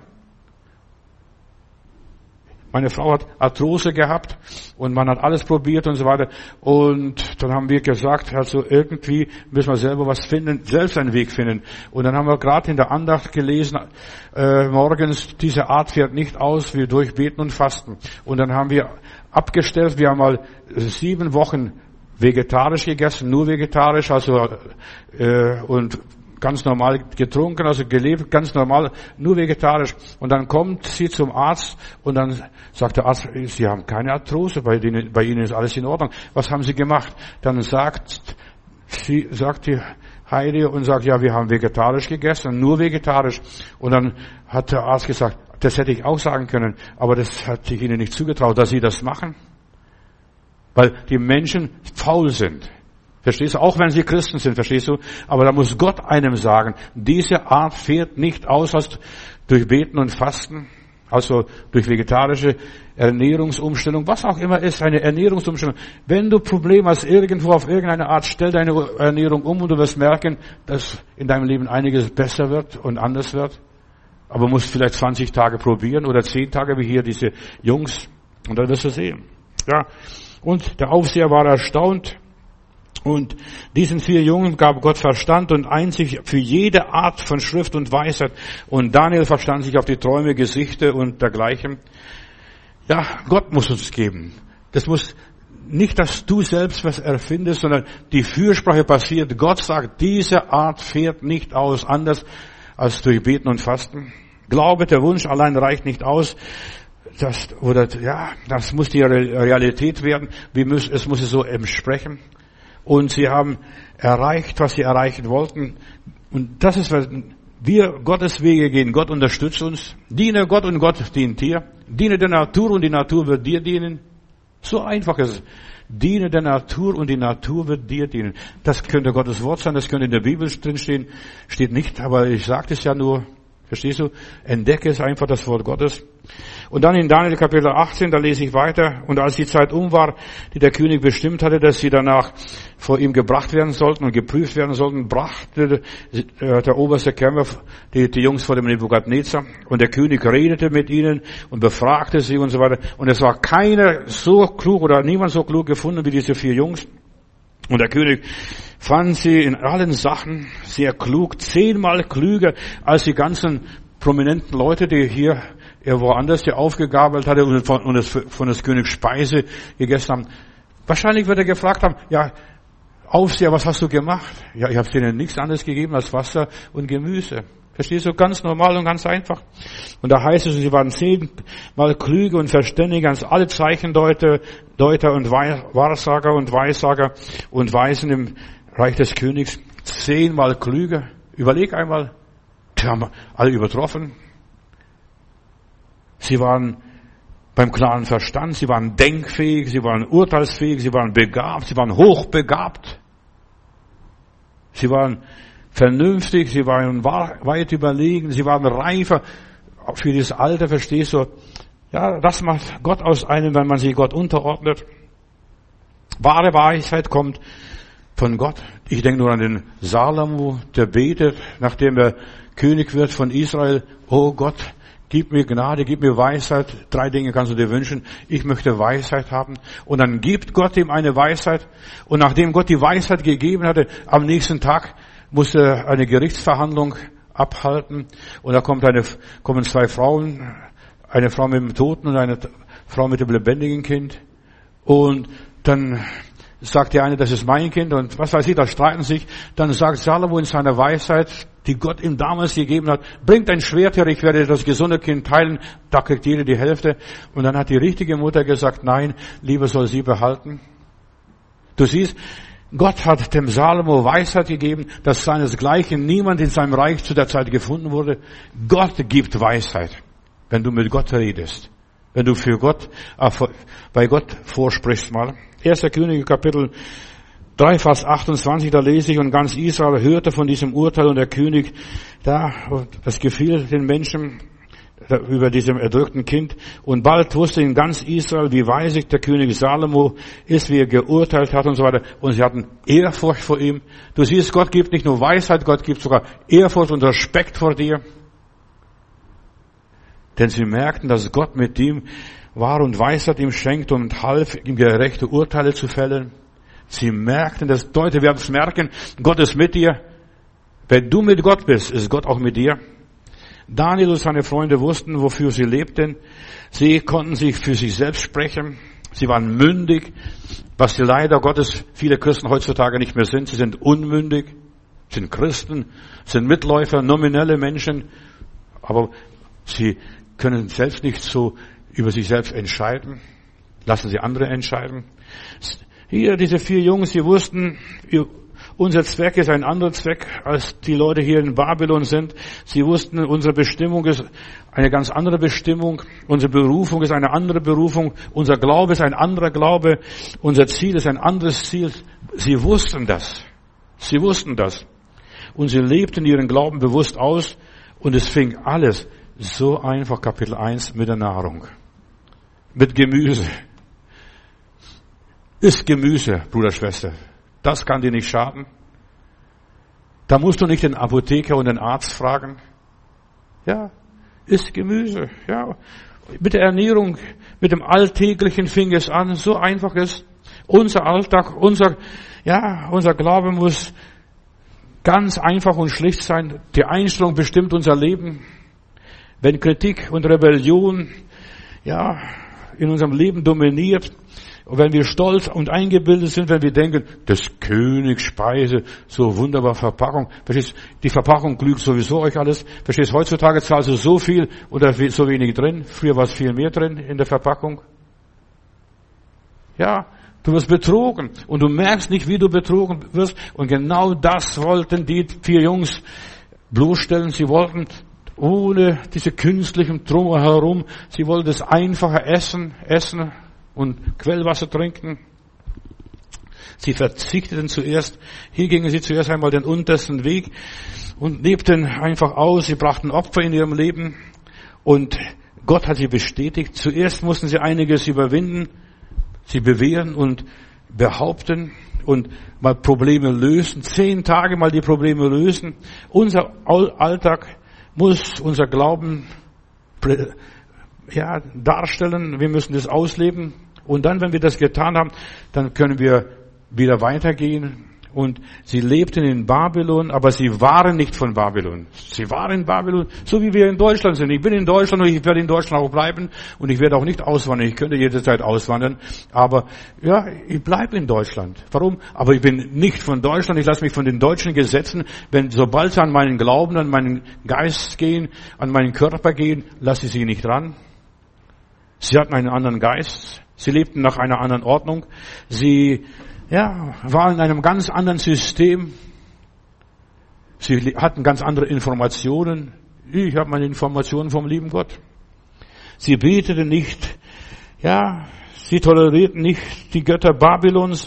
Meine Frau hat Arthrose gehabt und man hat alles probiert und so weiter. Und dann haben wir gesagt, also irgendwie müssen wir selber was finden, selbst einen Weg finden. Und dann haben wir gerade in der Andacht gelesen, morgens, diese Art fährt nicht aus, wie durch Beten und Fasten. Und dann haben wir abgestellt, wir haben mal 7 Wochen vegetarisch gegessen, nur vegetarisch, also und ganz normal getrunken, also gelebt, ganz normal, nur vegetarisch. Und dann kommt sie zum Arzt und dann sagt der Arzt, Sie haben keine Arthrose, bei Ihnen ist alles in Ordnung. Was haben Sie gemacht? Dann sagt die Heidi und sagt, ja, wir haben vegetarisch gegessen, nur vegetarisch. Und dann hat der Arzt gesagt, das hätte ich auch sagen können, aber das hat sich Ihnen nicht zugetraut, dass Sie das machen. Weil die Menschen faul sind. Verstehst du? Auch wenn sie Christen sind, verstehst du? Aber da muss Gott einem sagen, diese Art fährt nicht aus als durch Beten und Fasten, also durch vegetarische Ernährungsumstellung, was auch immer ist, eine Ernährungsumstellung. Wenn du Probleme hast irgendwo auf irgendeine Art, stell deine Ernährung um und du wirst merken, dass in deinem Leben einiges besser wird und anders wird. Aber musst vielleicht 20 Tage probieren oder 10 Tage wie hier diese Jungs und dann wirst du sehen. Ja. Und der Aufseher war erstaunt. Und diesen 4 Jungen gab Gott Verstand und Einsicht für jede Art von Schrift und Weisheit. Und Daniel verstand sich auf die Träume, Gesichter und dergleichen. Ja, Gott muss uns geben. Das muss nicht, dass du selbst was erfindest, sondern die Fürsprache passiert. Gott sagt, diese Art fährt nicht aus, anders als durch Beten und Fasten. Glaube, der Wunsch allein reicht nicht aus. Das muss die Realität werden. Es muss so entsprechen. Und sie haben erreicht, was sie erreichen wollten. Und das ist, was wir Gottes Wege gehen. Gott unterstützt uns. Diene Gott und Gott dient dir. Diene der Natur und die Natur wird dir dienen. So einfach ist es. Diene der Natur und die Natur wird dir dienen. Das könnte Gottes Wort sein, das könnte in der Bibel drinstehen. Steht nicht, aber ich sage es ja nur. Verstehst du? Entdecke es einfach, das Wort Gottes. Und dann in Daniel Kapitel 18, da lese ich weiter. Und als die Zeit war, die der König bestimmt hatte, dass sie danach vor ihm gebracht werden sollten und geprüft werden sollten, brachte der oberste Kämmerer die Jungs vor dem Nebukadnezar. Und der König redete mit ihnen und befragte sie und so weiter. Und es war keiner so klug oder niemand so klug gefunden wie diese 4 Jungs. Und der König fand sie in allen Sachen sehr klug, 10-mal klüger als die ganzen prominenten Leute, die hier woanders hier aufgegabelt hatte und von des Königs Speise gegessen haben. Wahrscheinlich wird er gefragt haben, ja, Aufseher, was hast du gemacht? Ja, ich habe denen nichts anderes gegeben als Wasser und Gemüse. Verstehst du? Ganz normal und ganz einfach. Und da heißt es, sie waren 10-mal klüger und verständiger als alle Zeichendeuter und Wahrsager und Weissager und Weisen im Reich des Königs. 10-mal klüger. Überleg einmal. Die haben alle übertroffen. Sie waren beim klaren Verstand, sie waren denkfähig, sie waren urteilsfähig, sie waren begabt, sie waren hochbegabt. Sie waren vernünftig, sie waren weit überlegen, sie waren reifer für dieses Alter, verstehst du? Ja, das macht Gott aus einem, wenn man sich Gott unterordnet. Wahre Weisheit kommt von Gott. Ich denke nur an den Salomo, der betet, nachdem er König wird von Israel. Oh Gott, gib mir Gnade, gib mir Weisheit. 3 Dinge kannst du dir wünschen. Ich möchte Weisheit haben. Und dann gibt Gott ihm eine Weisheit. Und nachdem Gott die Weisheit gegeben hatte, am nächsten Tag musste eine Gerichtsverhandlung abhalten. Und da kommen 2 Frauen, eine Frau mit dem Toten und eine Frau mit dem lebendigen Kind. Und dann sagt die eine, das ist mein Kind, und was weiß ich, da streiten sich. Dann sagt Salomo in seiner Weisheit, die Gott ihm damals gegeben hat, bringt ein Schwert her, ich werde das gesunde Kind teilen, da kriegt jeder die Hälfte. Und dann hat die richtige Mutter gesagt, nein, lieber soll sie behalten. Du siehst, Gott hat dem Salomo Weisheit gegeben, dass seinesgleichen niemand in seinem Reich zu der Zeit gefunden wurde. Gott gibt Weisheit, wenn du mit Gott redest. Wenn du bei Gott vorsprichst mal. 1. Könige Kapitel 3, Vers 28, da lese ich, und ganz Israel hörte von diesem Urteil und der König, das gefiel den Menschen über diesem erdrückten Kind. Und bald wusste in ganz Israel, wie weisig der König Salomo ist, wie er geurteilt hat und so weiter. Und sie hatten Ehrfurcht vor ihm. Du siehst, Gott gibt nicht nur Weisheit, Gott gibt sogar Ehrfurcht und Respekt vor dir. Denn sie merkten, dass Gott mit ihm war und Weisheit ihm schenkt und half, ihm gerechte Urteile zu fällen. Sie merkten, dass Leute werden es merken, Gott ist mit dir. Wenn du mit Gott bist, ist Gott auch mit dir. Daniel und seine Freunde wussten, wofür sie lebten. Sie konnten sich für sich selbst sprechen. Sie waren mündig, was die leider Gottes viele Christen heutzutage nicht mehr sind. Sie sind unmündig, sind Christen, sind Mitläufer, nominelle Menschen, aber sie können selbst nicht so über sich selbst entscheiden. Lassen sie andere entscheiden. Hier, diese 4 Jungs, sie wussten, unser Zweck ist ein anderer Zweck, als die Leute hier in Babylon sind. Sie wussten, unsere Bestimmung ist eine ganz andere Bestimmung. Unsere Berufung ist eine andere Berufung. Unser Glaube ist ein anderer Glaube. Unser Ziel ist ein anderes Ziel. Sie wussten das. Sie wussten das. Und sie lebten ihren Glauben bewusst aus. Und es fing alles so einfach, Kapitel 1, mit der Nahrung. Mit Gemüse. Iss Gemüse, Bruder, Schwester. Das kann dir nicht schaden. Da musst du nicht den Apotheker und den Arzt fragen. Ja, iss Gemüse. Ja, mit der Ernährung, mit dem Alltäglichen fing es an. So einfach ist unser Alltag, unser Glaube muss ganz einfach und schlicht sein. Die Einstellung bestimmt unser Leben. Wenn Kritik und Rebellion, in unserem Leben dominiert, und wenn wir stolz und eingebildet sind, wenn wir denken, des Königs Speise, so wunderbar Verpackung. Verstehst, die Verpackung lügt sowieso euch alles. Verstehst, heutzutage zahlst du so viel oder so wenig drin. Früher war es viel mehr drin in der Verpackung. Ja, du wirst betrogen und du merkst nicht, wie du betrogen wirst. Und genau das wollten die 4 Jungs bloßstellen. Sie wollten ohne diese künstlichen Drumherum, sie wollten das einfache Essen und Quellwasser trinken. Sie verzichteten zuerst, hier gingen sie zuerst einmal den untersten Weg und lebten einfach aus. Sie brachten Opfer in ihrem Leben und Gott hat sie bestätigt. Zuerst mussten sie einiges überwinden, sie bewähren und behaupten und mal Probleme lösen. 10 Tage mal die Probleme lösen. Unser Alltag muss unser Glauben darstellen. Wir müssen das ausleben. Und dann, wenn wir das getan haben, dann können wir wieder weitergehen. Und sie lebten in Babylon, aber sie waren nicht von Babylon. Sie waren in Babylon, so wie wir in Deutschland sind. Ich bin in Deutschland und ich werde in Deutschland auch bleiben. Und ich werde auch nicht auswandern. Ich könnte jederzeit auswandern. Aber ich bleibe in Deutschland. Warum? Aber ich bin nicht von Deutschland. Ich lasse mich von den deutschen Gesetzen, sobald sie an meinen Glauben, an meinen Geist gehen, an meinen Körper gehen, lasse ich sie nicht ran. Sie hatten einen anderen Geist. Sie lebten nach einer anderen Ordnung. Sie waren in einem ganz anderen System. Sie hatten ganz andere Informationen. Ich habe meine Informationen vom lieben Gott. Sie beteten nicht. Sie tolerierten nicht die Götter Babylons.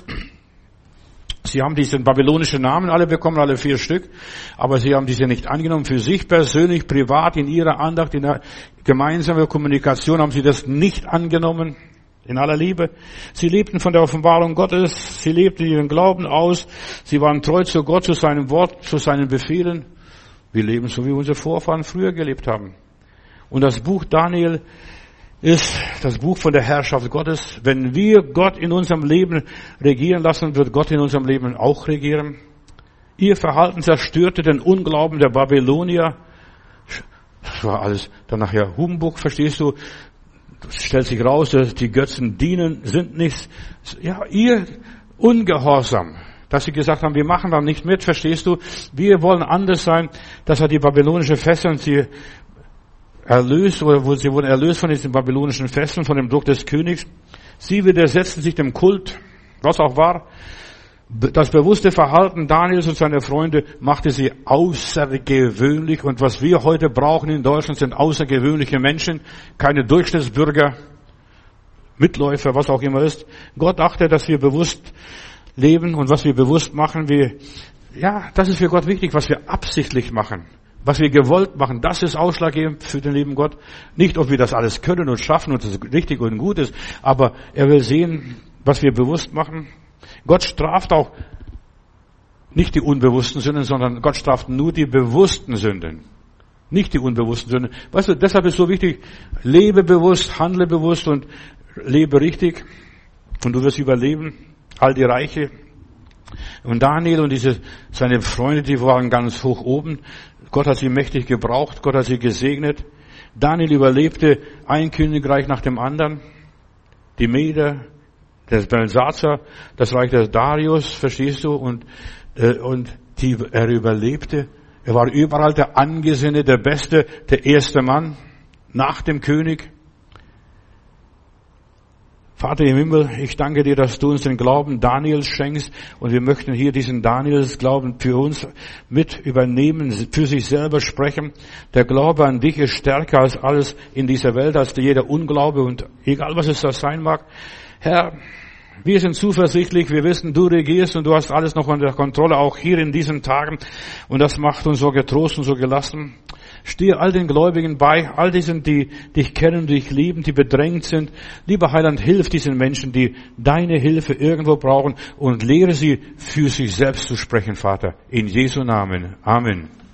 Sie haben diesen babylonischen Namen alle bekommen, alle 4 Stück. Aber sie haben diese nicht angenommen. Für sich persönlich, privat, in ihrer Andacht, in der gemeinsamen Kommunikation haben sie das nicht angenommen. In aller Liebe. Sie lebten von der Offenbarung Gottes. Sie lebten ihren Glauben aus. Sie waren treu zu Gott, zu seinem Wort, zu seinen Befehlen. Wir leben so, wie unsere Vorfahren früher gelebt haben. Und das Buch Daniel ist das Buch von der Herrschaft Gottes. Wenn wir Gott in unserem Leben regieren lassen, wird Gott in unserem Leben auch regieren. Ihr Verhalten zerstörte den Unglauben der Babylonier. Das war alles dann nachher Humbug, verstehst du? Stellt sich raus, dass die Götzen dienen, sind nichts. Ihr Ungehorsam, dass sie gesagt haben, wir machen da nicht mit, verstehst du? Wir wollen anders sein. Das hat die babylonische Fesseln sie erlöst, oder sie wurden erlöst von diesen babylonischen Fesseln, von dem Druck des Königs. Sie widersetzten sich dem Kult, was auch war. Das bewusste Verhalten Daniels und seiner Freunde machte sie außergewöhnlich. Und was wir heute brauchen in Deutschland sind außergewöhnliche Menschen, keine Durchschnittsbürger. Mitläufer, was auch immer ist. Gott dachte, dass wir bewusst leben und was wir bewusst machen, das ist für Gott wichtig, was wir absichtlich machen. Was wir gewollt machen, das ist ausschlaggebend für den lieben Gott. Nicht, ob wir das alles können und schaffen und das richtig und gut ist, aber er will sehen, was wir bewusst machen. Gott straft auch nicht die unbewussten Sünden, sondern Gott straft nur die bewussten Sünden. Nicht die unbewussten Sünden. Weißt du, deshalb ist so wichtig, lebe bewusst, handle bewusst und lebe richtig. Und du wirst überleben. All die Reiche. Und Daniel und seine Freunde, die waren ganz hoch oben. Gott hat sie mächtig gebraucht, Gott hat sie gesegnet. Daniel überlebte ein Königreich nach dem anderen. Die Meder, der Belsazar, das Reich des Darius, verstehst du? Und er überlebte. Er war überall der Angesehene, der Beste, der erste Mann nach dem König. Vater im Himmel, ich danke dir, dass du uns den Glauben Daniels schenkst und wir möchten hier diesen Daniels Glauben für uns mit übernehmen, für sich selber sprechen. Der Glaube an dich ist stärker als alles in dieser Welt, als jeder Unglaube und egal was es da sein mag. Herr, wir sind zuversichtlich, wir wissen, du regierst und du hast alles noch unter Kontrolle, auch hier in diesen Tagen und das macht uns so getrost und so gelassen. Stehe all den Gläubigen bei, all diesen, die dich kennen, die dich lieben, die bedrängt sind. Lieber Heiland, hilf diesen Menschen, die deine Hilfe irgendwo brauchen und lehre sie, für sich selbst zu sprechen, Vater. In Jesu Namen. Amen.